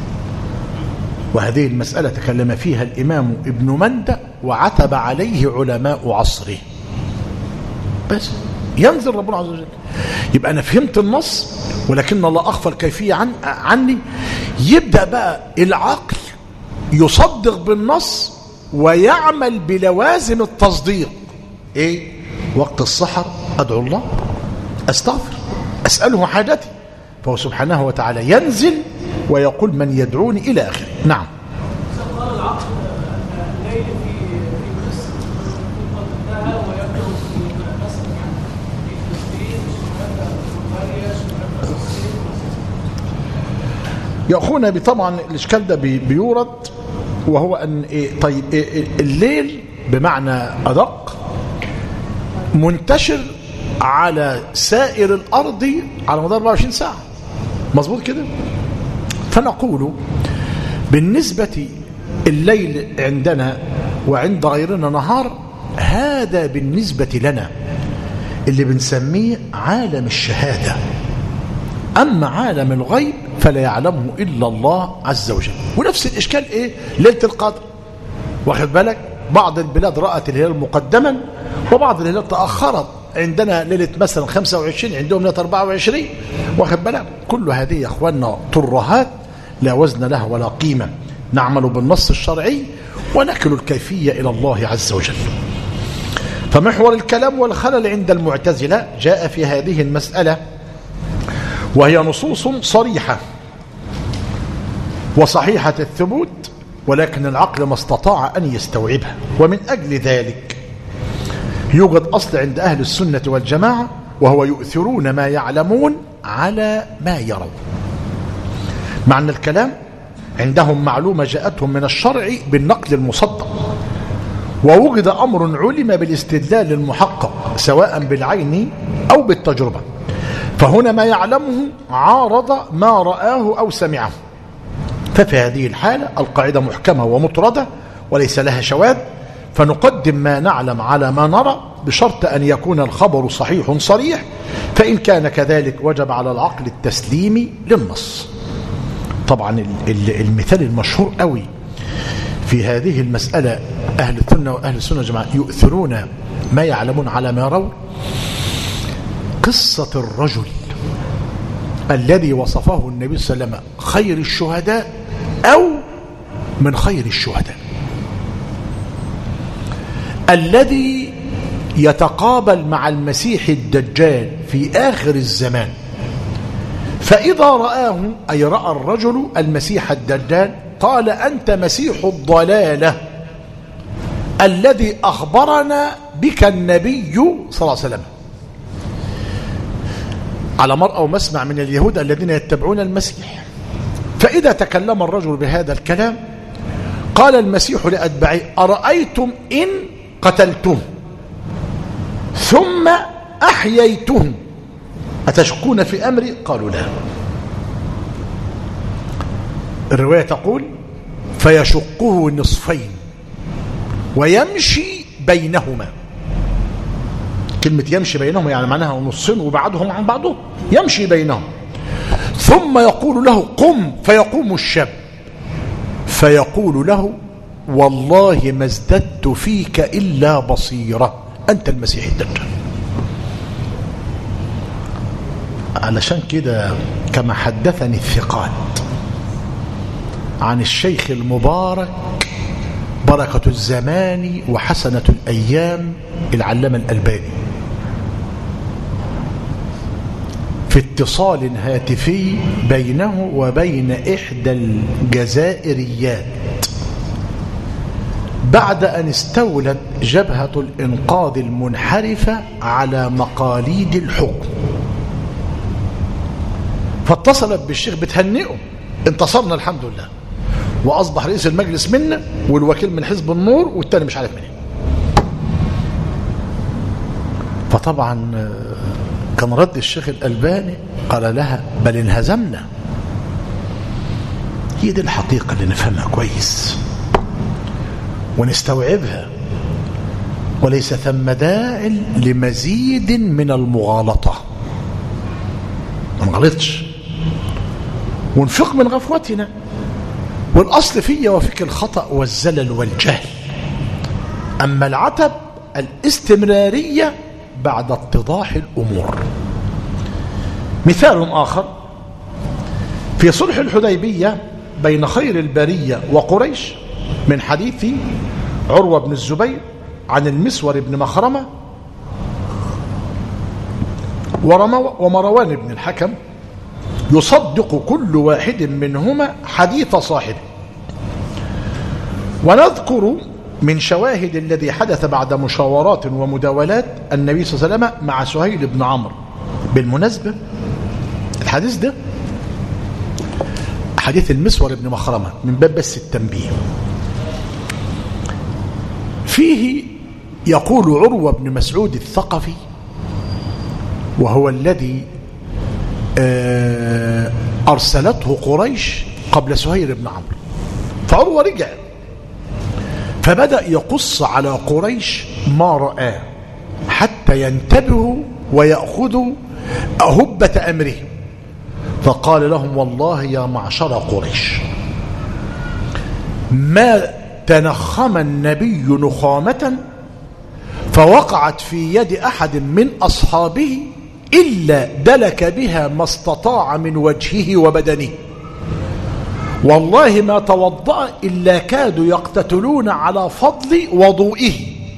وهذه المسألة تكلم فيها الإمام ابن مندى وعتب عليه علماء عصره. بس ينزل ربنا عز وجل، يبقى أنا فهمت النص ولكن الله أخفى الكيفية عن عني. يبدأ بقى العقل يصدق بالنص ويعمل بلوازم التصديق. إيه؟ وقت السحر أدعو الله، أستغفر، أسأله حاجتي، فهو سبحانه وتعالى ينزل ويقول: من يدعوني إلى آخره. نعم. يا أخونا طبعا الإشكال ده بيورد، وهو أن إيه؟ طيب إيه؟ الليل بمعنى أدق منتشر على سائر الأرض على مدار أربعة وعشرين ساعة، مظبوط كده؟ فنقول بالنسبة الليل عندنا وعند غيرنا نهار، هذا بالنسبة لنا اللي بنسميه عالم الشهادة. أما عالم الغيب فلا يعلمه إلا الله عز وجل. ونفس الإشكال إيه؟ ليلة القدر، واخد بالك؟ بعض البلاد رأت الهلال مقدما وبعض الهلال تأخرت. عندنا ليلة مثلا خمسة وعشرين، عندهم ليلة أربعة وعشرين، واخد بالك؟ كل هذه يا أخواننا ترهات لا وزن لها ولا قيمة. نعمل بالنص الشرعي ونكل الكيفية إلى الله عز وجل. فمحور الكلام والخلل عند المعتزلة جاء في هذه المسألة، وهي نصوص صريحة وصحيحة الثبوت، ولكن العقل ما استطاع أن يستوعبها. ومن أجل ذلك يوجد أصل عند أهل السنة والجماعة، وهو يؤثرون ما يعلمون على ما يرون. معنى الكلام عندهم معلومة جاءتهم من الشرع بالنقل المصدق، ووجد أمر علم بالاستدلال المحقق سواء بالعين أو بالتجربة، فهنا ما يعلمه عارض ما رآه أو سمعه. ففي هذه الحالة القاعدة محكمة ومطردة وليس لها شواذ، فنقدم ما نعلم على ما نرى بشرط أن يكون الخبر صحيح صريح، فإن كان كذلك وجب على العقل التسليم للنص. طبعا المثال المشهور قوي في هذه المسألة أهل السنة وأهل السنة والجماعة يؤثرون ما يعلمون على ما يرون، قصة الرجل الذي وصفه النبي صلى الله عليه وسلم خير الشهداء أو من خير الشهداء، الذي يتقابل مع المسيح الدجال في آخر الزمان، فإذا رآه أي رأى الرجل المسيح الدجال قال: أنت مسيح الضلالة الذي أخبرنا بك النبي صلى الله عليه وسلم. على مرأى ومسمع من اليهود الذين يتبعون المسيح. فإذا تكلم الرجل بهذا الكلام قال المسيح لأتباعه أرأيتم إن قتلتم ثم أحييتهم أتشكون في أمري؟ قالوا لا. الرواية تقول فيشقه نصفين ويمشي بينهما. كلمة يمشي بينهما يعني معناها نصين وبعضهم عن بعضهم، يمشي بينهم. ثم يقول له قم فيقوم الشاب فيقول له والله ما ازددت فيك إلا بصيرة، أنت المسيح الدجال. علشان كده كما حدثني الثقات عن الشيخ المبارك بركة الزمان وحسنة الأيام العلامة الألباني في اتصال هاتفي بينه وبين إحدى الجزائريات بعد أن استولت جبهة الإنقاذ المنحرفة على مقاليد الحكم، فاتصلت بالشيخ بتهنئه انتصرنا الحمد لله وأصبح رئيس المجلس منا والوكيل من حزب النور والتاني مش عارف منين. فطبعا كان رد الشيخ الألباني قال لها بل انهزمنا. هي دي الحقيقة اللي نفهمها كويس ونستوعبها، وليس ثم داع لمزيد من المغالطة. ما نغلطش ونفق من غفوتنا، والأصل فيا وفيك الخطأ والزلل والجهل، أما العتب الاستمرارية بعد اتضاح الأمور. مثال آخر في صلح الحديبية بين خير البرية وقريش من حديث عروة بن الزبير عن المسور بن مخرمة ومروان بن الحكم يصدق كل واحد منهما حديث صاحبه. ونذكر من شواهد الذي حدث بعد مشاورات ومداولات النبي صلى الله عليه وسلم مع سهيل بن عمرو. بالمناسبة الحديث ده حديث المسور بن مخرمة من باب بس التنبيه، فيه يقول عروة بن مسعود الثقفي وهو الذي أرسلته قريش قبل سهيل بن عمرو، فعروة رجع فبدأ يقص على قريش ما رآه حتى ينتبهوا ويأخذوا أهبة أمرهم، فقال لهم والله يا معشر قريش ما تنخم النبي نخامة فوقعت في يد أحد من أصحابه إلا دلك بها ما استطاع من وجهه وبدنه، والله ما توضأ إلا كادوا يقتتلون على فضل وضوئه.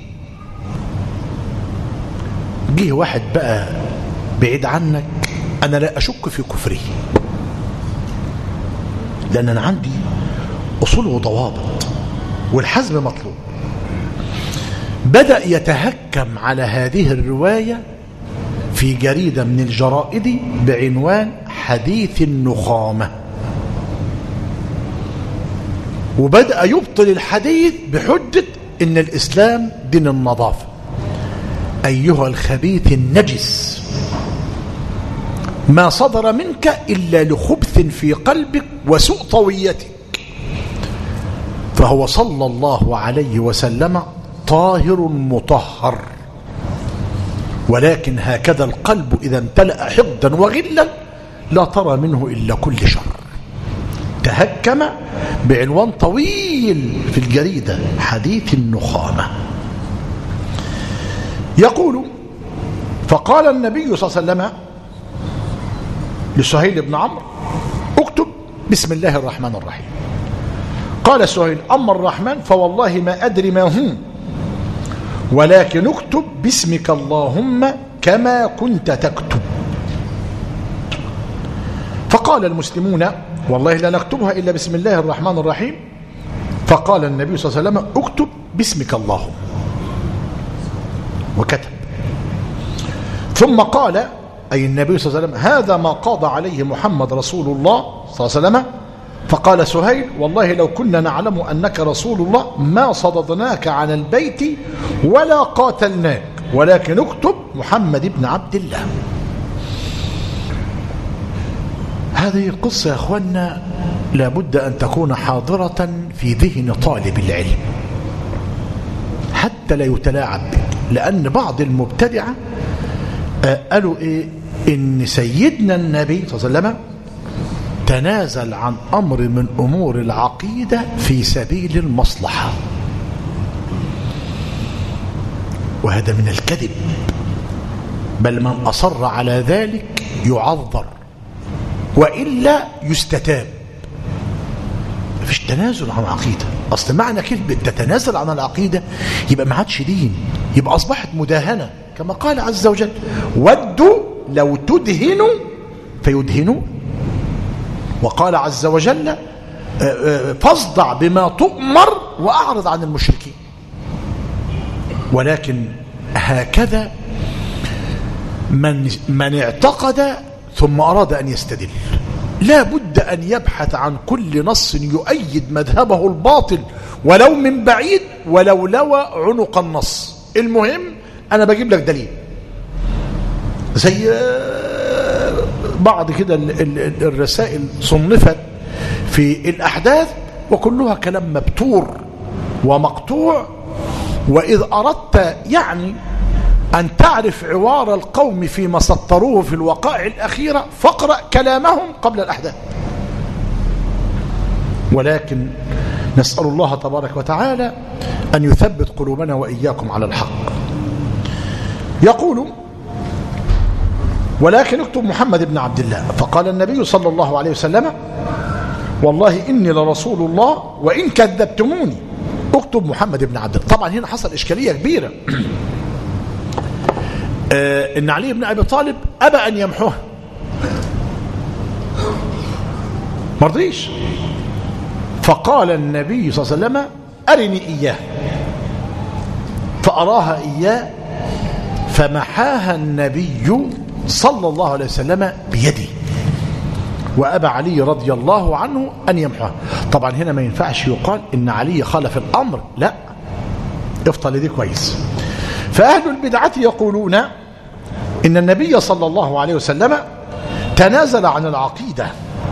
جه واحد بقى بعيد عنك أنا لا أشك في كفره، لأن أنا عندي أصول وضوابط والحزم مطلوب. بدأ يتهكم على هذه الرواية في جريدة من الجرائد بعنوان حديث النخامة، وبدأ يبطل الحديث بحجة إن الإسلام دين النظافة. أيها الخبيث النجس ما صدر منك إلا لخبث في قلبك وسوء طويتك، فهو صلى الله عليه وسلم طاهر مطهر، ولكن هكذا القلب إذا امتلأ حقدا وغلا لا ترى منه إلا كل شر. تهكم بعنوان طويل في الجريدة حديث النخامة. يقول فقال النبي صلى الله عليه وسلم لسهيل بن عمرو اكتب بسم الله الرحمن الرحيم. قال سهيل أما الرحمن فوالله ما أدري ما هم، ولكن اكتب باسمك اللهم كما كنت تكتب. فقال المسلمون والله لا نكتبها إلا بسم الله الرحمن الرحيم. فقال النبي صلى الله عليه وسلم اكتب باسمك اللهم. وكتب. ثم قال أي النبي صلى الله عليه وسلم: هذا ما قاضى عليه محمد رسول الله صلى الله عليه وسلم. فقال سهيل: والله لو كنا نعلم أنك رسول الله ما صددناك عن البيت ولا قاتلناك، ولكن اكتب محمد بن عبد الله. هذه القصة يا أخوانا لابد أن تكون حاضرة في ذهن طالب العلم حتى لا يتلاعب به، لأن بعض المبتدعة قالوا إيه؟ إن سيدنا النبي صلى الله عليه وسلم تنازل عن أمر من أمور العقيدة في سبيل المصلحة، وهذا من الكذب، بل من أصر على ذلك يعذر وإلا يستتاب. مفيش تنازل عن العقيدة. أصل معنى كلمة تتنازل عن العقيدة يبقى ما عادش دين، يبقى أصبحت مداهنة، كما قال عز وجل: ودوا لو تدهنوا فيدهنوا. وقال عز وجل: فاصدع بما تؤمر وأعرض عن المشركين. ولكن هكذا من, من اعتقد ثم أراد أن يستدل لا بد أن يبحث عن كل نص يؤيد مذهبه الباطل ولو من بعيد، ولو لوى عنق النص. المهم أنا بجيب لك دليل، زي بعض كده الرسائل صنفت في الأحداث وكلها كلام مبتور ومقطوع. وإذ أردت يعني أن تعرف عوار القوم فيما سطروه في الوقائع الأخيرة فاقرأ كلامهم قبل الأحداث. ولكن نسأل الله تبارك وتعالى أن يثبت قلوبنا وإياكم على الحق. يقول: ولكن اكتب محمد بن عبد الله. فقال النبي صلى الله عليه وسلم: والله إني لرسول الله وإن كذبتموني اكتب محمد بن عبد الله. طبعا هنا حصل إشكالية كبيرة. آه إن علي بن أبي طالب أبى أن يمحوه، مرضيش. فقال النبي صلى الله عليه وسلم: أرني إياه. فأراها إياه فمحاها النبي صلى الله عليه وسلم بيده، وأبى علي رضي الله عنه أن يمحوها. طبعا هنا ما ينفعش يقال إن علي خالف الأمر، لا، افضل دي كويس. فأهل البدعة يقولون إن النبي صلى الله عليه وسلم تنازل عن العقيدة،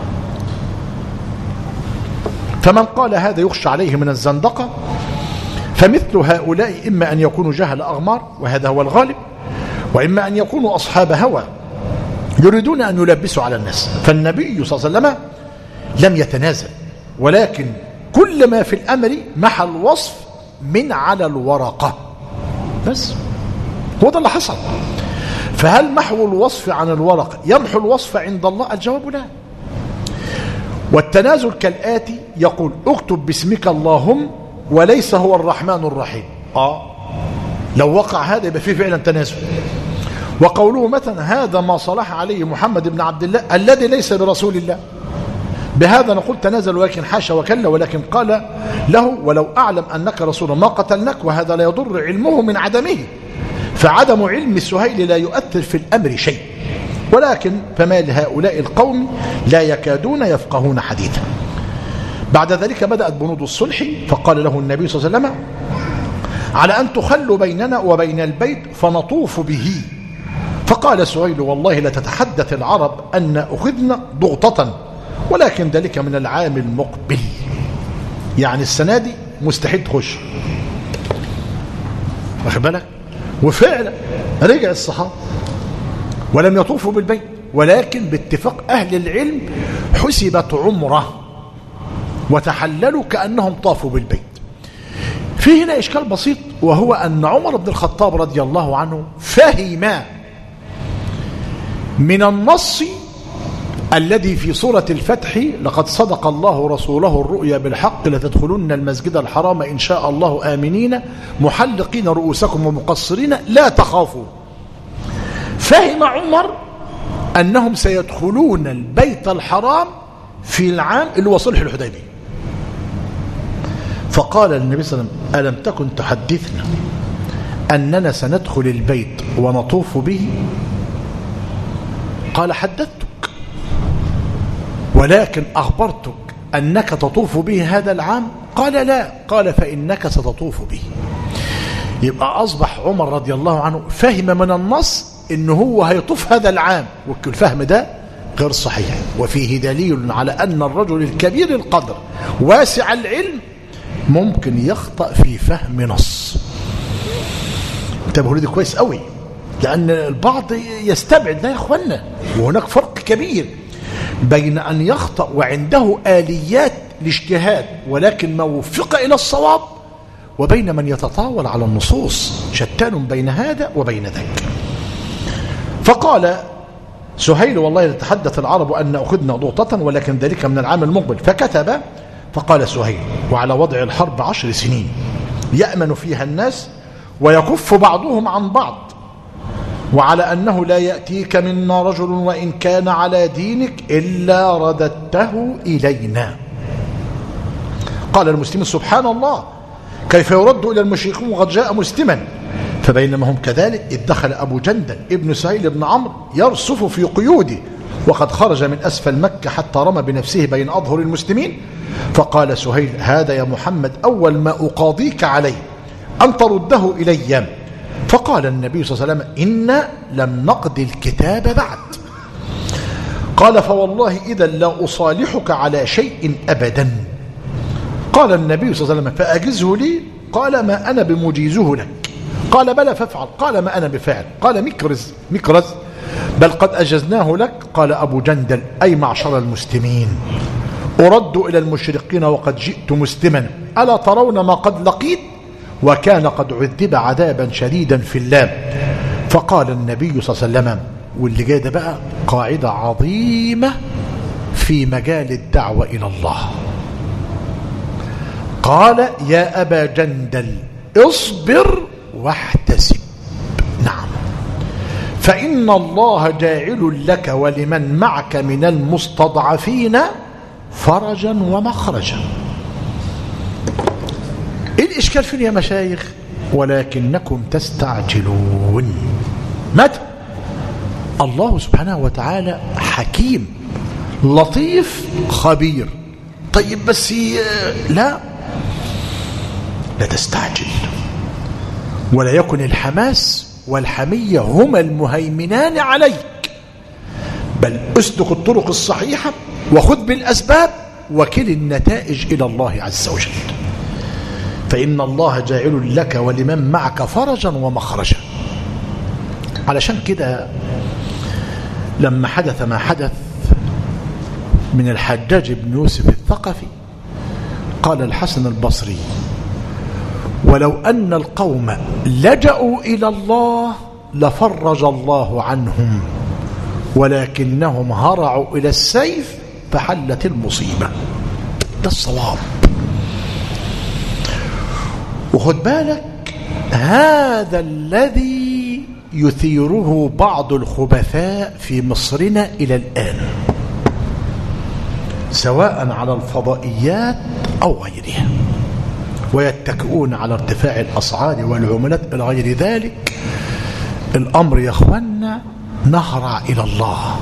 فمن قال هذا يخشى عليه من الزندقة. فمثل هؤلاء إما أن يكونوا جهل أغمار، وهذا هو الغالب، وإما أن يكونوا أصحاب هوى يريدون أن يلبسوا على الناس. فالنبي صلى الله عليه وسلم لم يتنازل، ولكن كل ما في الأمر محى الوصف من على الورقة بس، هو ده اللي حصل. فهل محو الوصف عن الورقة يمحو الوصف عند الله؟ الجواب لا. والتنازل كالآتي: يقول: اكتب باسمك اللهم وليس هو الرحمن الرحيم. آه لو وقع هذا يبقى فيه فعلا تنازل. وقوله مثلا: هذا ما صلح عليه محمد بن عبد الله الذي ليس برسول الله، بهذا نقول تنازل، ولكن حاشا وكلا، ولكن قال له: ولو أعلم أنك رسول ما قتلناك. وهذا لا يضر علمه من عدمه، فعدم علم سهيل لا يؤثر في الأمر شيء. ولكن فما لهؤلاء القوم لا يكادون يفقهون حديثا. بعد ذلك بدأت بنود الصلح، فقال له النبي صلى الله عليه وسلم: على أن تخلوا بيننا وبين البيت فنطوف به. فقال سهيل: والله لتتحدث العرب أن أخذنا ضغطة، ولكن ذلك من العام المقبل، يعني السنة دي مستحيل تخش. واخد بالك؟ وفعلا رجع الصحابة ولم يطوفوا بالبيت، ولكن باتفاق أهل العلم حسبت عمره وتحللوا كأنهم طافوا بالبيت. في هنا إشكال بسيط، وهو أن عمر بن الخطاب رضي الله عنه فهم من النص الذي في سورة الفتح: لقد صدق الله رسوله الرؤيا بالحق لتدخلن المسجد الحرام إن شاء الله آمنين محلقين رؤوسكم ومقصرين لا تخافوا. فهم عمر أنهم سيدخلون البيت الحرام في العام اللي هو صلح الحديبية. فقال النبي صلى الله عليه وسلم: ألم تكن تحدثنا أننا سندخل البيت ونطوف به؟ قال حدثتك، ولكن أخبرتك أنك تطوف به هذا العام؟ قال لا. قال فإنك ستطوف به. يبقى أصبح عمر رضي الله عنه فهم من النص إنه هو هيطوف هذا العام، والفهم ده غير صحيح، وفيه دليل على أن الرجل الكبير القدر واسع العلم ممكن يخطأ في فهم نص. انتبهوا لدي كويس قوي، لأن البعض يستبعد. لا يا اخوانا، وهناك فرق كبير بين أن يخطأ وعنده آليات الاجتهاد ولكن موفق إلى الصواب، وبين من يتطاول على النصوص. شتان بين هذا وبين ذاك. فقال سهيل: والله لتحدث العرب أن أخذنا ضغطة، ولكن ذلك من العام المقبل. فكتب. فقال سهيل: وعلى وضع الحرب عشر سنين يأمن فيها الناس ويكف بعضهم عن بعض، وعلى أنه لا يأتيك منا رجل وإن كان على دينك إلا رددته إلينا. قال المسلم: سبحان الله، كيف يرد إلى المشركين وقد جاء مسلما؟ فبينما هم كذلك إذ دخل أبو جندل ابن سهيل بن عمرو يرصف في قيوده، وقد خرج من أسفل مكة حتى رمى بنفسه بين أظهر المسلمين. فقال سهيل: هذا يا محمد أول ما أقاضيك عليه أن ترده إلي. فقال النبي صلى الله عليه وسلم: إنا لم نقض الكتاب بعد. قال: فوالله إذا لا أصالحك على شيء أبدا. قال النبي صلى الله عليه وسلم: فأجزه لي؟ قال: ما أنا بمجيزه لك. قال: بلى فافعل. قال: ما أنا بفعل. قال: مكرز مكرز بل قد أجزناه لك. قال أبو جندل: أي معشر المسلمين، أرد إلى المشركين وقد جئت مسلما، ألا ترون ما قد لقيت؟ وكان قد عذب عذابا شديدا في اللام. فقال النبي صلى الله عليه وسلم، واللي جاي ده بقى قاعدة عظيمة في مجال الدعوة إلى الله، قال: يا أبا جندل اصبر واحتسب. نعم، فإن الله جاعل لك ولمن معك من المستضعفين فرجا ومخرجا. ايه الإشكال فين يا مشايخ؟ ولكنكم تستعجلون. متى؟ الله سبحانه وتعالى حكيم لطيف خبير. طيب بس لا لا تستعجل، ولا يكن الحماس والحمية هما المهيمنان عليك، بل اسلك الطرق الصحيحة وخذ بالأسباب وكل النتائج إلى الله عز وجل. فإن الله جاعل لك ولمن معك فرجا ومخرجا. علشان كده لما حدث ما حدث من الحجاج بن يوسف الثقفي، قال الحسن البصري: ولو أن القوم لجأوا إلى الله لفرج الله عنهم، ولكنهم هرعوا إلى السيف فحلت المصيبة. ده الصواب. وخد بالك، هذا الذي يثيره بعض الخبثاء في مصرنا إلى الآن، سواء على الفضائيات أو غيرها، ويتكئون على ارتفاع الأسعار والعملات إلى غير ذلك. الأمر يا أخوانا نهرع إلى الله،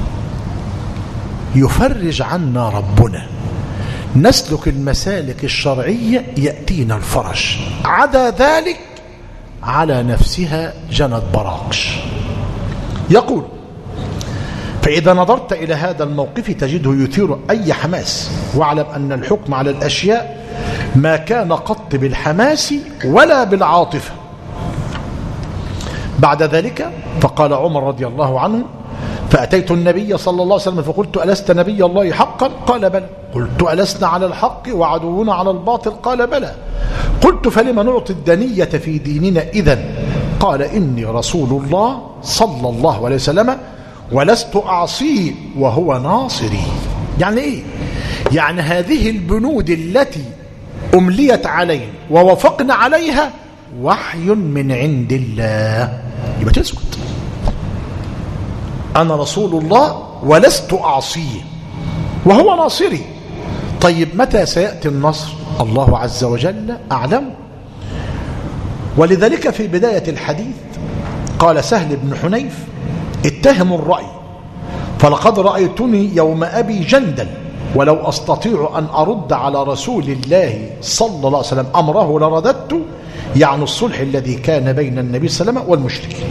يفرج عنا ربنا، نسلك المسالك الشرعية يأتينا الفرج. عدا ذلك على نفسها جنت براقش. يقول: فإذا نظرت إلى هذا الموقف تجده يثير أي حماس، واعلم أن الحكم على الأشياء ما كان قط بالحماس ولا بالعاطفة. بعد ذلك فقال عمر رضي الله عنه: فأتيت النبي صلى الله عليه وسلم فقلت: ألست نبي الله حقا؟ قال: بلى. قلت: ألسنا على الحق وعدونا على الباطل؟ قال: بلى. قلت: فلما نعطي الدنية في ديننا إذن؟ قال: إني رسول الله صلى الله عليه وسلم ولست أعصيه وهو ناصري. يعني إيه؟ يعني هذه البنود التي أمليت علينا ووافقنا عليها وحي من عند الله، يبقى تسكت. أنا رسول الله ولست أعصيه وهو ناصري. طيب متى سيأتي النصر؟ الله عز وجل أعلم. ولذلك في بداية الحديث قال سهل بن حنيف: اتهموا الرأي، فلقد رأيتني يوم أبي جندل ولو أستطيع أن أرد على رسول الله صلى الله عليه وسلم أمره لرددت، يعني الصلح الذي كان بين النبي صلى الله عليه وسلم والمشركين.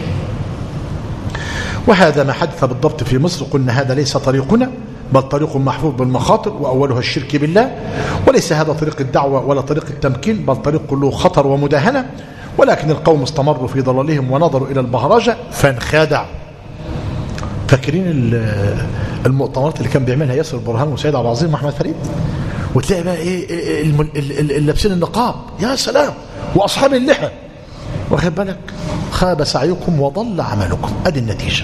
وهذا ما حدث بالضبط في مصر. قلنا هذا ليس طريقنا، بل طريق محفوظ بالمخاطر، وأولها الشرك بالله، وليس هذا طريق الدعوة ولا طريق التمكين، بل طريق كله خطر ومداهنة. ولكن القوم استمروا في ضلالهم ونظروا إلى البهرجة فانخدعوا. فاكرين المؤتمرات اللي كان بيعملها ياسر برهان وسيد عبد العظيم واحمد فريد؟ وتلاقي بقى ايه اللي لابسين النقاب، يا سلام، واصحاب اللحى، واخد بالك؟ خاب سعيكم وضل عملكم. ادي النتيجه.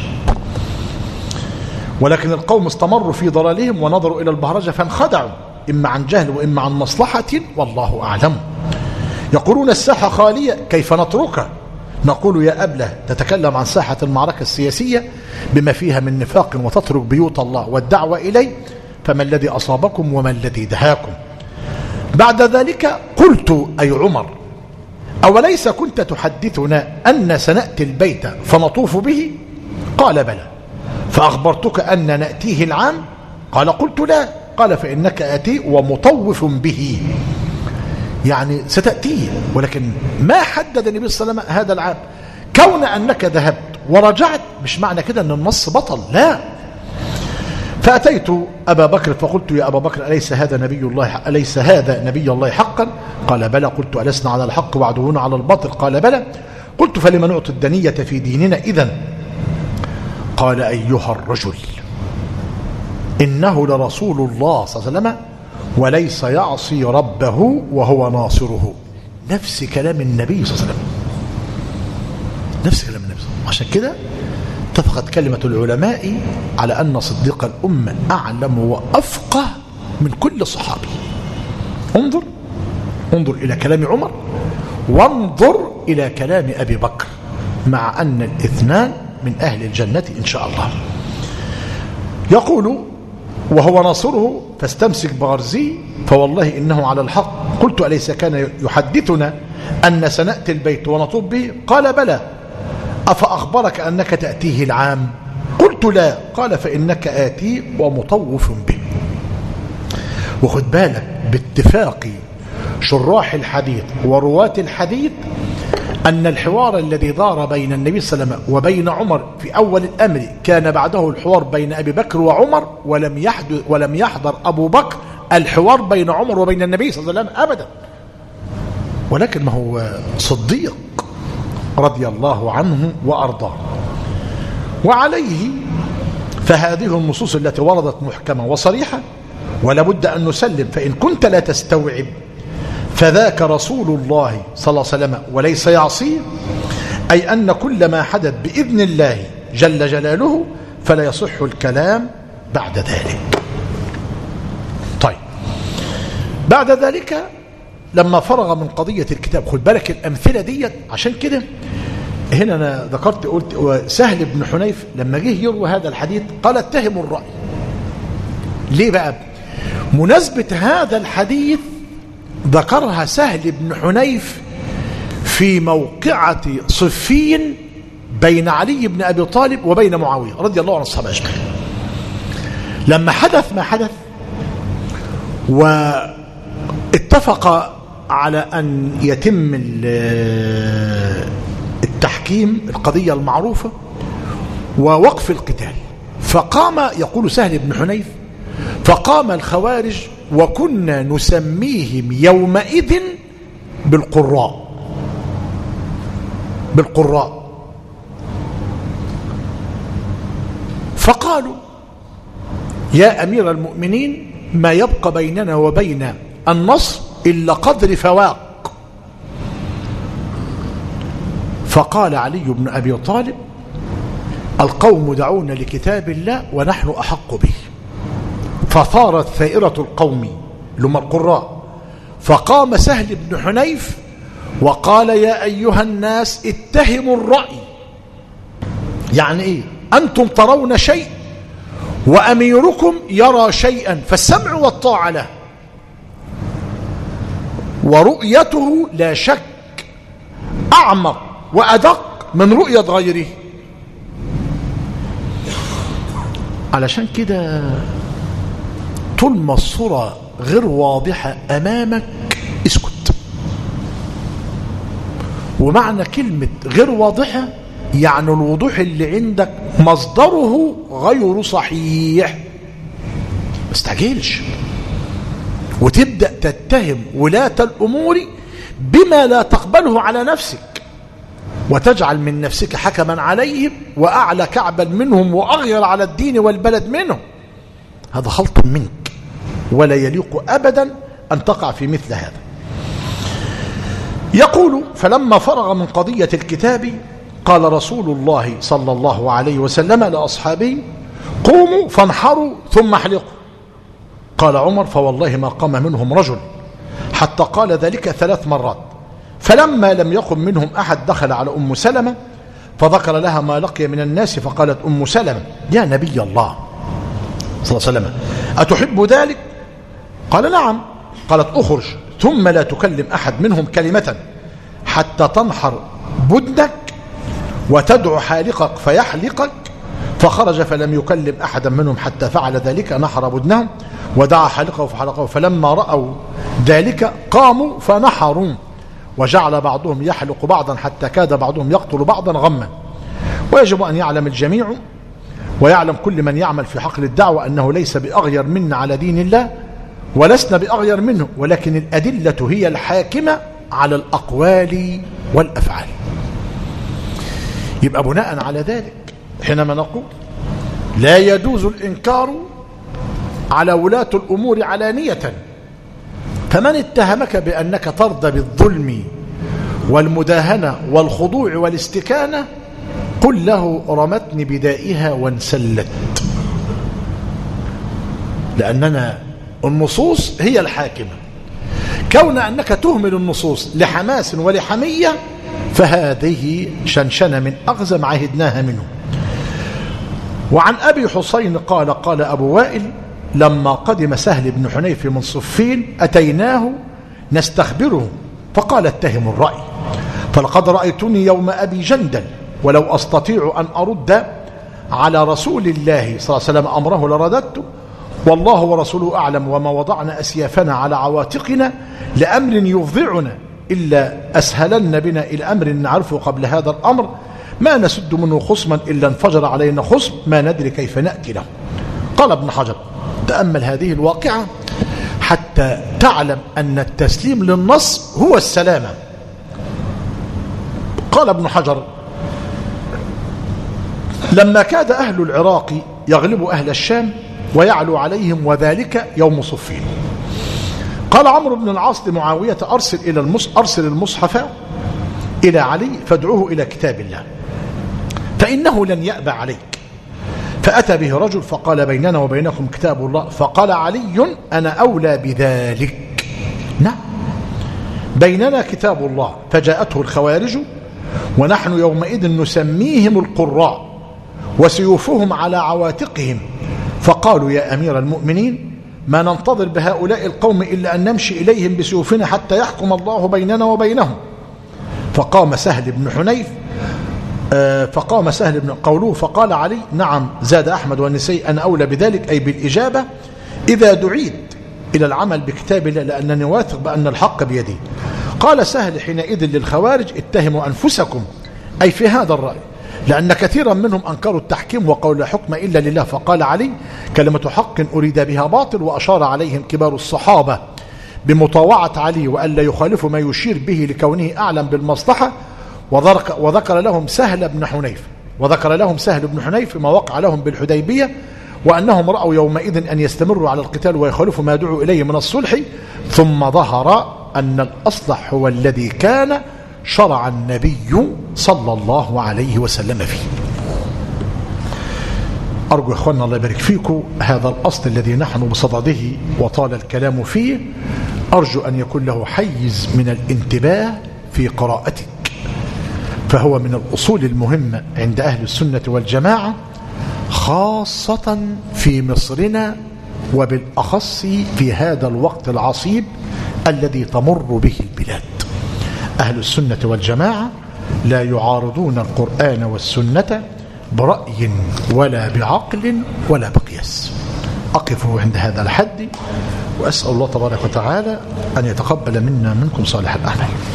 ولكن القوم استمروا في ضلالهم ونظروا الى البهرجه فانخدعوا، اما عن جهل واما عن مصلحه، والله اعلم. يقولون الساحه خاليه كيف نتركها؟ نقول يا أبله تتكلم عن ساحة المعركة السياسية بما فيها من نفاق وتترك بيوت الله والدعوة إليه، فما الذي أصابكم وما الذي دهاكم؟ بعد ذلك قلت: أي عمر، أوليس كنت تحدثنا أن سنأتي البيت فنطوف به؟ قال: بلى. فأخبرتك أن نأتيه العام؟ قال: قلت: لا. قال: فإنك آتي ومطوف به، يعني ستأتيه، ولكن ما حدد النبي صلى الله عليه وسلم هذا العام. كون أنك ذهبت ورجعت مش معنى كده أن النص بطل، لا. فأتيت أبا بكر فقلت: يا أبا بكر، أليس هذا نبي الله أليس هذا نبي الله حقا؟ قال: بلى. قلت: ألسنا على الحق وعدونا على الباطل؟ قال: بلى. قلت: فلما نعطي الدنية في ديننا إذن؟ قال: أيها الرجل، إنه لرسول الله صلى الله عليه وسلم وليس يعصي ربه وهو ناصره. نفس كلام النبي صلى الله عليه وسلم، نفس كلام النبي صلى الله عليه وسلم. عشان كده اتفقت كلمة العلماء على أن صديق الأمة أعلم وأفقه من كل صحابي. انظر انظر إلى كلام عمر، وانظر إلى كلام أبي بكر، مع أن الاثنان من أهل الجنة إن شاء الله. يقول: وهو ناصره فاستمسك بغرزه فوالله إنه على الحق. قلت: أليس كان يحدثنا أن سنأتي البيت ونطوف به؟ قال: بلى. أفأخبرك أنك تأتيه العام؟ قلت: لا. قال: فإنك آتي ومطوف به. وخد بالك باتفاق شراح الحديث ورواة الحديث أن الحوار الذي دار بين النبي صلى الله عليه وسلم وبين عمر في أول الأمر كان بعده الحوار بين أبي بكر وعمر، ولم يحدث ولم يحضر أبو بكر الحوار بين عمر وبين النبي صلى الله عليه وسلم أبدا. ولكن ما هو صديق رضي الله عنه وأرضاه. وعليه فهذه النصوص التي وردت محكمة وصريحة، ولا بد أن نسلم. فإن كنت لا تستوعب فذاك رسول الله صلى الله عليه وسلم وليس يعصيه، أي أن كل ما حدث بإذن الله جل جلاله فلا يصح الكلام بعد ذلك. طيب، بعد ذلك لما فرغ من قضية الكتاب، خد بالك الأمثلة دي، عشان كده هنا أنا ذكرت قلت سهل بن حنيف لما جه يروي هذا الحديث قال: اتهموا الرأي. ليه بقى؟ مناسبة هذا الحديث ذكرها سهل بن حنيف في موقعة صفين بين علي بن أبي طالب وبين معاوية رضي الله عن الصحابة أجمعين. لما حدث ما حدث واتفق على أن يتم التحكيم القضية المعروفة ووقف القتال، فقام يقول سهل بن حنيف: فقام الخوارج وكنا نسميهم يومئذ بالقراء بالقراء فقالوا: يا أمير المؤمنين، ما يبقى بيننا وبين النصر إلا قدر فواق. فقال علي بن أبي طالب: القوم دعون لكتاب الله ونحن أحق به. فثارت ثائرة القوم لما القراء، فقام سهل بن حنيف وقال: يا أيها الناس اتهموا الرأي. يعني إيه؟ أنتم ترون شيء وأميركم يرى شيئا، فالسمع والطاعة له، ورؤيته لا شك أعمق وأدق من رؤية غيره. علشان كده طول ما الصورة غير واضحة أمامك اسكت. ومعنى كلمة غير واضحة يعني الوضوح اللي عندك مصدره غير صحيح. ما استعجلش وتبدأ تتهم ولاة الأمور بما لا تقبله على نفسك، وتجعل من نفسك حكما عليهم وأعلى كعبا منهم وأغير على الدين والبلد منهم. هذا خلط منك، ولا يليق أبدا أن تقع في مثل هذا. يقول: فلما فرغ من قضية الكتاب قال رسول الله صلى الله عليه وسلم لأصحابه: قوموا فانحروا ثم احلقوا. قال عمر: فوالله ما قام منهم رجل حتى قال ذلك ثلاث مرات. فلما لم يقم منهم أحد دخل على أم سلمة فذكر لها ما لقي من الناس، فقالت أم سلمة: يا نبي الله صلى الله عليه وسلم، أتحب ذلك؟ قال: نعم. قالت: أخرج ثم لا تكلم أحد منهم كلمة حتى تنحر بدنك وتدعو حالقك فيحلقك. فخرج فلم يكلم أحدا منهم حتى فعل ذلك، نحر بدنهم ودعا حالقه فحلقه. فلما رأوا ذلك قاموا فنحروا، وجعل بعضهم يحلق بعضا حتى كاد بعضهم يقتل بعضا غما. ويجب أن يعلم الجميع ويعلم كل من يعمل في حقل الدعوة أنه ليس بأغير منا على دين الله، ولسنا بأغير منه، ولكن الأدلة هي الحاكمة على الأقوال والأفعال. يبقى بناء على ذلك حينما نقول لا يجوز الإنكار على ولاة الأمور علانية، فمن اتهمك بأنك ترضى بالظلم والمداهنة والخضوع والاستكانة قل له: رمتني بدائها وانسلت. لأننا النصوص هي الحاكمة. كون أنك تهمل النصوص لحماس ولحمية فهذه شنشنة من أغزم عهدناها منه. وعن أبي حسين قال: قال أبو وائل: لما قدم سهل بن حنيف من صفين أتيناه نستخبره فقال: اتهم الرأي، فلقد رأيتني يوم أبي جندل ولو أستطيع أن أرد على رسول الله صلى الله عليه وسلم أمره لرددته، والله ورسوله أعلم، وما وضعنا أسيافنا على عواتقنا لأمر يفضعنا إلا أسهلن بنا إلى أمر نعرفه قبل هذا الأمر، ما نسد منه خصما إلا انفجر علينا خصم ما ندري كيف نأتي له. قال ابن حجر: تأمل هذه الواقعة حتى تعلم أن التسليم للنص هو السلامة. قال ابن حجر: لما كاد أهل العراق يغلبوا أهل الشام ويعلو عليهم وذلك يوم صفين، قال عمرو بن العاص لمعاوية: أرسل إلى المص... أرسل المصحف إلى علي فادعوه إلى كتاب الله فإنه لن يأبى عليك. فأتى به رجل فقال: بيننا وبينكم كتاب الله. فقال علي: أنا أولى بذلك. نعم، بيننا كتاب الله. فجاءته الخوارج ونحن يومئذ نسميهم القراء وسيوفهم على عواتقهم، فقالوا: يا أمير المؤمنين، ما ننتظر بهؤلاء القوم إلا أن نمشي إليهم بسيوفنا حتى يحكم الله بيننا وبينهم. فقام سهل بن حنيف فقام سهل بن قوله فقال علي: نعم. زاد أحمد والنسائي: أنا أولى بذلك، أي بالإجابة إذا دعيت إلى العمل بكتاب الله، لأنني واثق بأن الحق بيدي. قال سهل حينئذ للخوارج: اتهموا أنفسكم، أي في هذا الرأي، لأن كثيرا منهم أنكروا التحكيم وقول لا حكم إلا لله. فقال علي: كلمة حق أريد بها باطل. وأشار عليهم كبار الصحابة بمطاوعة علي وأن لا يخالف ما يشير به لكونه أعلم بالمصلحة. وذكر لهم سهل بن حنيف وذكر لهم سهل بن حنيف ما وقع لهم بالحديبية، وأنهم رأوا يومئذ أن يستمروا على القتال ويخالفوا ما دعوا إليه من الصلح. ثم ظهر أن الأصلح هو الذي كان شرع النبي صلى الله عليه وسلم فيه. أرجو إخواننا الله يبارك فيكم هذا الأصل الذي نحن بصدده وطال الكلام فيه، أرجو أن يكون له حيز من الانتباه في قراءتك، فهو من الأصول المهمة عند أهل السنة والجماعة، خاصة في مصرنا وبالأخص في هذا الوقت العصيب الذي تمر به البلاد. أهل السنة والجماعة لا يعارضون القرآن والسنة برأي ولا بعقل ولا بقياس. أقف عند هذا الحد، وأسأل الله تبارك وتعالى أن يتقبل منا منكم صالح الأعمال.